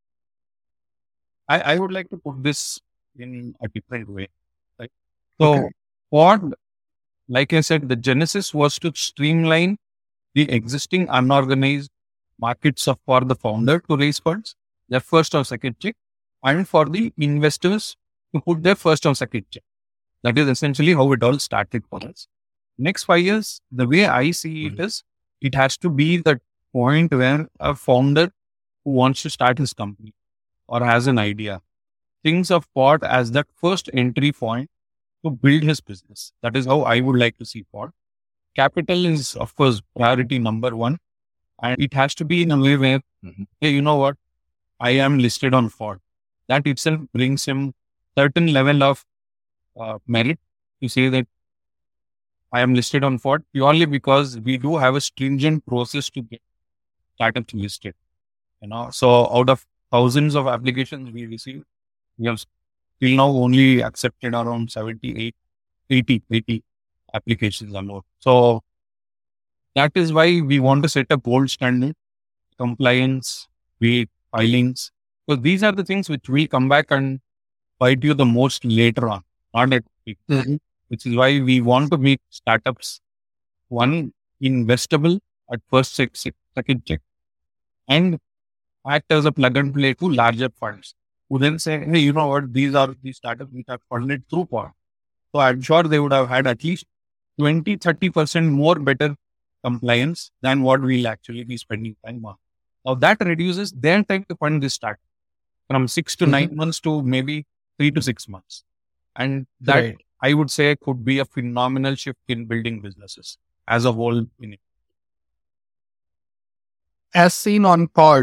I, I would like to put this in a different way. Right? So Okay. Pod, like I said, the genesis was to streamline the existing unorganized markets of, for the founder to raise funds, their first or second check, and for the investors to put their first or second check. That is essentially how it all started for us. Next five years, the way I see it is, it has to be the point where a founder who wants to start his company or has an idea thinks of Pod as that first entry point to build his business. That is how I would like to see Pod. Capital is, of course, priority number one. And it has to be in a way where, Mhm. hey, you know what? I am listed on Pod. That itself brings him certain level of uh, merit to say that I am listed on Pod purely because we do have a stringent process to get startups listed. You know, so out of thousands of applications we receive, we have till now only accepted around seventy-eight, eighty, eighty applications or more. So that is why we want to set a gold standard, compliance, weight, filings. So these are the things which will come back and bite you the most later on, not at peak. Mhm. Which is why we want to make startups, one, investable at first check, second check, and act as a plug and play to larger funds who then say, hey, you know what, these are the startups which are funded through Pod. So I'm sure they would have had at least twenty, thirty percent more better compliance than what we'll actually be spending time on. Now that reduces their time to fund this startup from six to Mhm. nine months to maybe three to six months. And that Right. I would say could be a phenomenal shift in building businesses as a whole in it. As seen on Pod,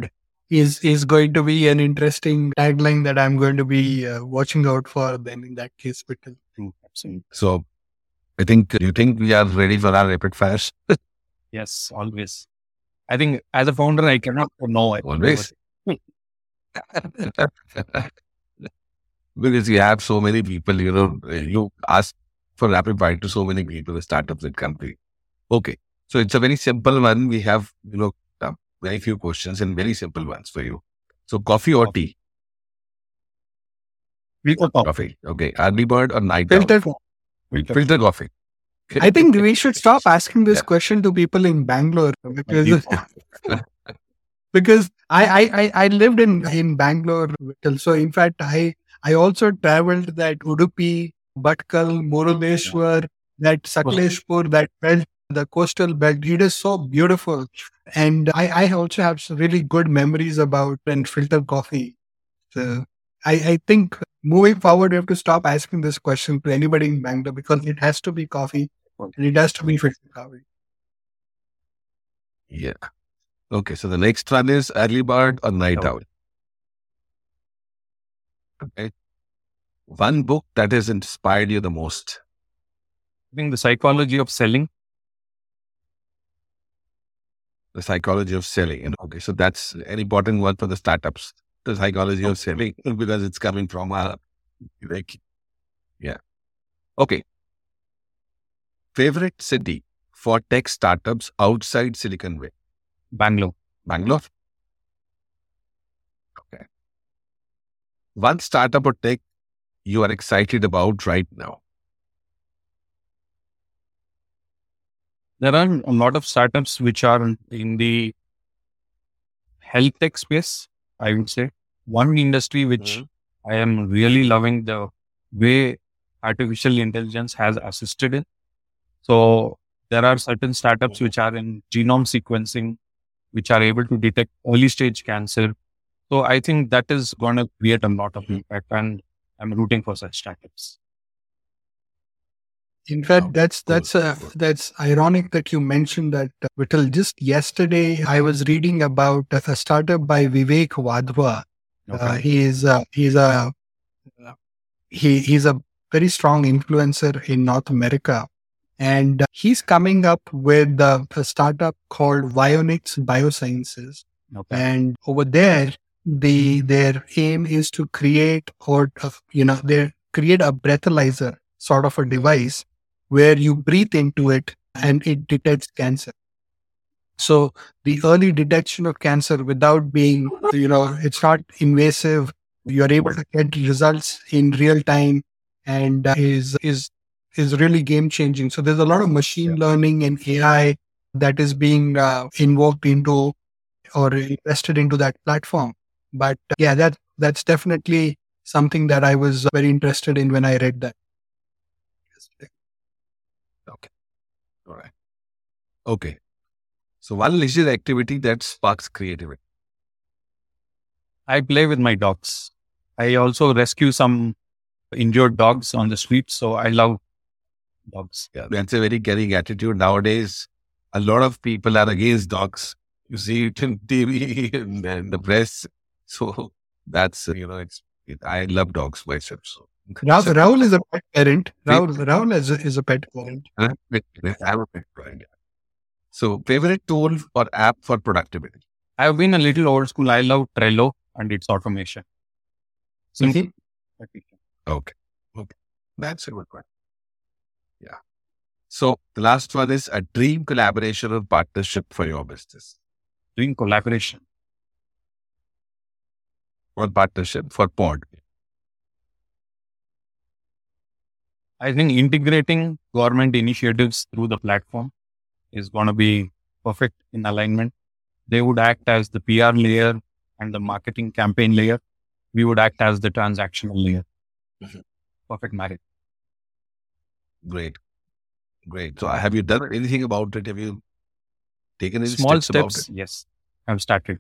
is is going to be an interesting tagline that I'm going to be uh, watching out for. Then, in that case, Vittal. Absolutely. So, I think, do you think we are ready for our rapid fires? Yes, always. I think as a founder, I cannot know. I Always. Because you have so many people, you know, you ask for rapid fire to so many people, the startups and company. Okay. So it's a very simple one. We have, you know, uh, very few questions and very simple ones for you. So coffee or tea? Filter coffee. Coffee. Okay. Early bird or night Filter. owl? Filter coffee. I think we should stop asking this yeah. question to people in Bangalore because because I, I, I, I lived in, in Bangalore. So in fact, I I also traveled that Udupi, Bhatkal, Murudeshwar, that Sakleshpur, that belt, the coastal belt. It is so beautiful. And I, I also have some really good memories about and filter coffee. So I, I think moving forward, we have to stop asking this question to anybody in Bangalore because it has to be coffee and it has to be filter coffee. Yeah. Okay. So the next one is early bird or night owl? Okay. One book that has inspired you the most? I think The Psychology of Selling. The Psychology of Selling. Okay. So that's an important one for the startups. The Psychology of Selling, because it's coming from a, like, yeah. Okay. Favorite city for tech startups outside Silicon Valley? Bangalore. Bangalore? Okay. One startup or tech you are excited about right now? There are a lot of startups which are in the health tech space, I would say. One industry which mm-hmm. I am really loving the way artificial intelligence has assisted in. So there are certain startups mm-hmm. which are in genome sequencing, which are able to detect early stage cancer. So I think that is going to create a lot of impact, and I'm rooting for such startups. In fact, oh, that's that's uh, that's ironic that you mentioned that, uh, Vittal. Just yesterday, I was reading about a startup by Vivek Wadhwa. Okay. Uh, he is uh, he's a he he's a very strong influencer in North America, and uh, he's coming up with uh, a startup called Vionix Biosciences. Okay. And over there, the their aim is to create or uh, you know they create a breathalyzer sort of a device where you breathe into it and it detects cancer. So the early detection of cancer without being, you know, it's not invasive. You're able to get results in real time, and uh, is is is really game changing. So there's a lot of machine yeah. learning and A I that is being uh, invoked into or invested into that platform. But uh, yeah, that that's definitely something that I was very interested in when I read that. Okay. All right. Okay. So one leisure activity that sparks creativity. I play with my dogs. I also rescue some injured dogs on the street. So I love dogs. Yeah, that's a very caring attitude. Nowadays, a lot of people are against dogs. You see it in T V and the press. So that's, you know, it's, it, I love dogs myself. So. Ra- Rahul is a pet parent. Rahul, Rahul is, a, is a pet parent. I'm a pet parent. So, favorite tool or app for productivity? I've been a little old school. I love Trello and its automation. Simple. Mm-hmm. Okay. Okay. That's a good one. Yeah. So, the last one is a dream collaboration or partnership for your business. Dream collaboration. Or partnership for Pod. I think integrating government initiatives through the platform is going to be perfect in alignment. They would act as the P R layer and the marketing campaign layer. We would act as the transactional layer. Mm-hmm. Perfect marriage. Great. Great. So have you done anything about it? Have you taken any Small steps, steps about it? Yes. I've started.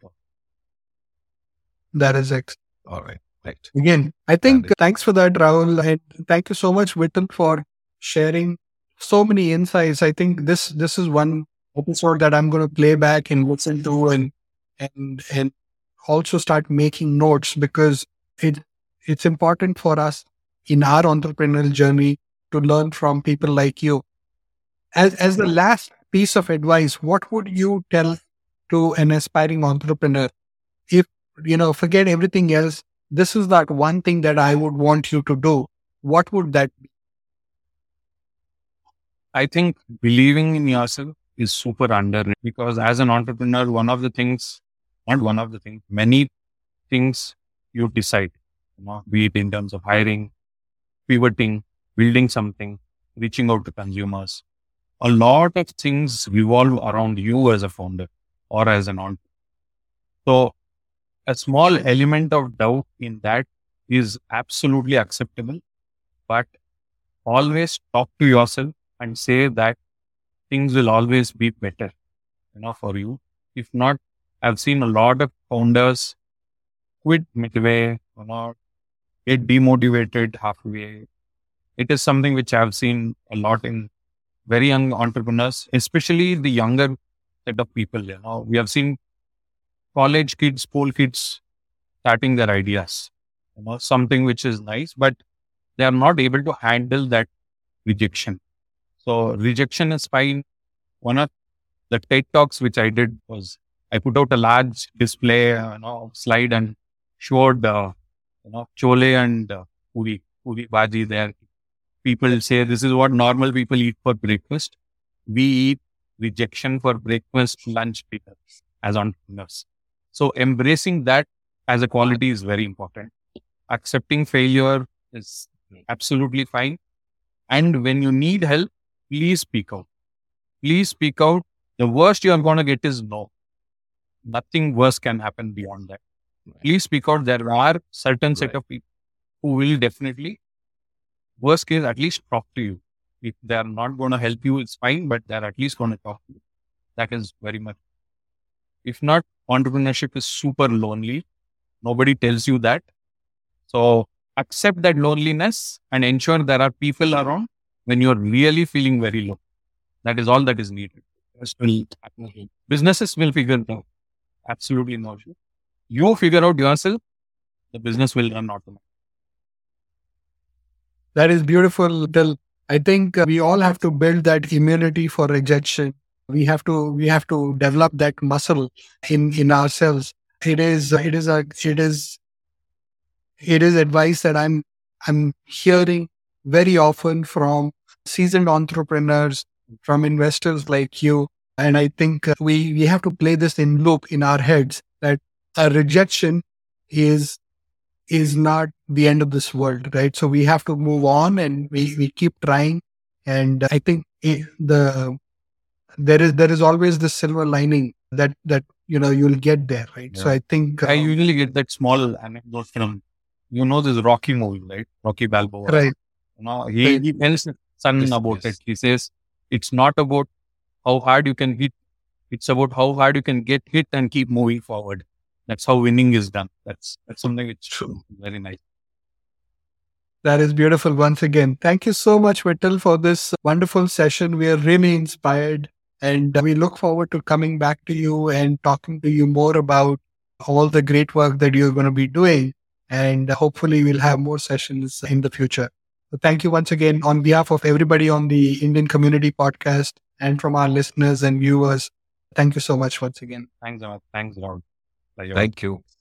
That is excellent. All right. Right. Again, I think uh, thanks for that, Rahul. And thank you so much, Vittal, for sharing so many insights. I think this this is one episode that I'm going to play back and listen to and and and also start making notes, because it it's important for us in our entrepreneurial journey to learn from people like you. As as the last piece of advice, what would you tell to an aspiring entrepreneur? If, you know, forget everything else, this is that one thing that I would want you to do, what would that be? I think believing in yourself is super underrated, because as an entrepreneur, one of the things, not one of the things, many things you decide, you know, be it in terms of hiring, pivoting, building something, reaching out to consumers. A lot of things revolve around you as a founder or as an entrepreneur. So a small element of doubt in that is absolutely acceptable, but always talk to yourself and say that things will always be better, you know, for you. If not, I've seen a lot of founders quit midway, you know, get demotivated halfway. It is something which I've seen a lot in very young entrepreneurs, especially the younger set of people. You know, we have seen college kids, school kids starting their ideas, you know, something which is nice, but they are not able to handle that rejection. So rejection is fine. One of the TED Talks which I did was I put out a large display, uh, you know, slide and showed, uh, you know, chole and uh, puri, puri bhaji there. People say this is what normal people eat for breakfast. We eat rejection for breakfast, lunch, dinner as entrepreneurs. So embracing that as a quality is very important. Accepting failure is absolutely fine. And when you need help, please speak out. Please speak out. The worst you are going to get is no. Nothing worse can happen beyond that. Please speak out. There are certain set of people who will definitely, worst case, at least talk to you. If they are not going to help you, it's fine, but they're at least going to talk to you. That is very much. If not, entrepreneurship is super lonely. Nobody tells you that. So accept that loneliness and ensure there are people around when you're really feeling very low. That is all that is needed. Businesses will figure it out. Absolutely no issue. You figure out yourself, the business will run automatically. That is beautiful. Till I think uh, we all have to build that immunity for rejection. We have to we have to develop that muscle in in ourselves. It is it is a it is it is advice that I'm I'm hearing very often from seasoned entrepreneurs, from investors like you. And I think uh, we we have to play this in loop in our heads, that a rejection is is not the end of this world, right? So we have to move on, and we, we keep trying. And I think it, the there is there is always this silver lining that that you know you'll get there, right? Yeah. So I think uh, I usually get that small anecdote from, you know, this Rocky movie, right? Rocky Balboa, right? You know, he, right. he tells son yes, about yes. it. He says it's not about how hard you can hit; it's about how hard you can get hit and keep moving forward. That's how winning is done. That's that's something which true. Very nice. That is beautiful. Once again, thank you so much, Vittal, for this wonderful session. We are really inspired, and we look forward to coming back to you and talking to you more about all the great work that you're going to be doing. And hopefully we'll have more sessions in the future. So thank you once again on behalf of everybody on the Indian Community Podcast and from our listeners and viewers. Thank you so much once again. Thanks, Amit. Thanks, Rahul. Thank you.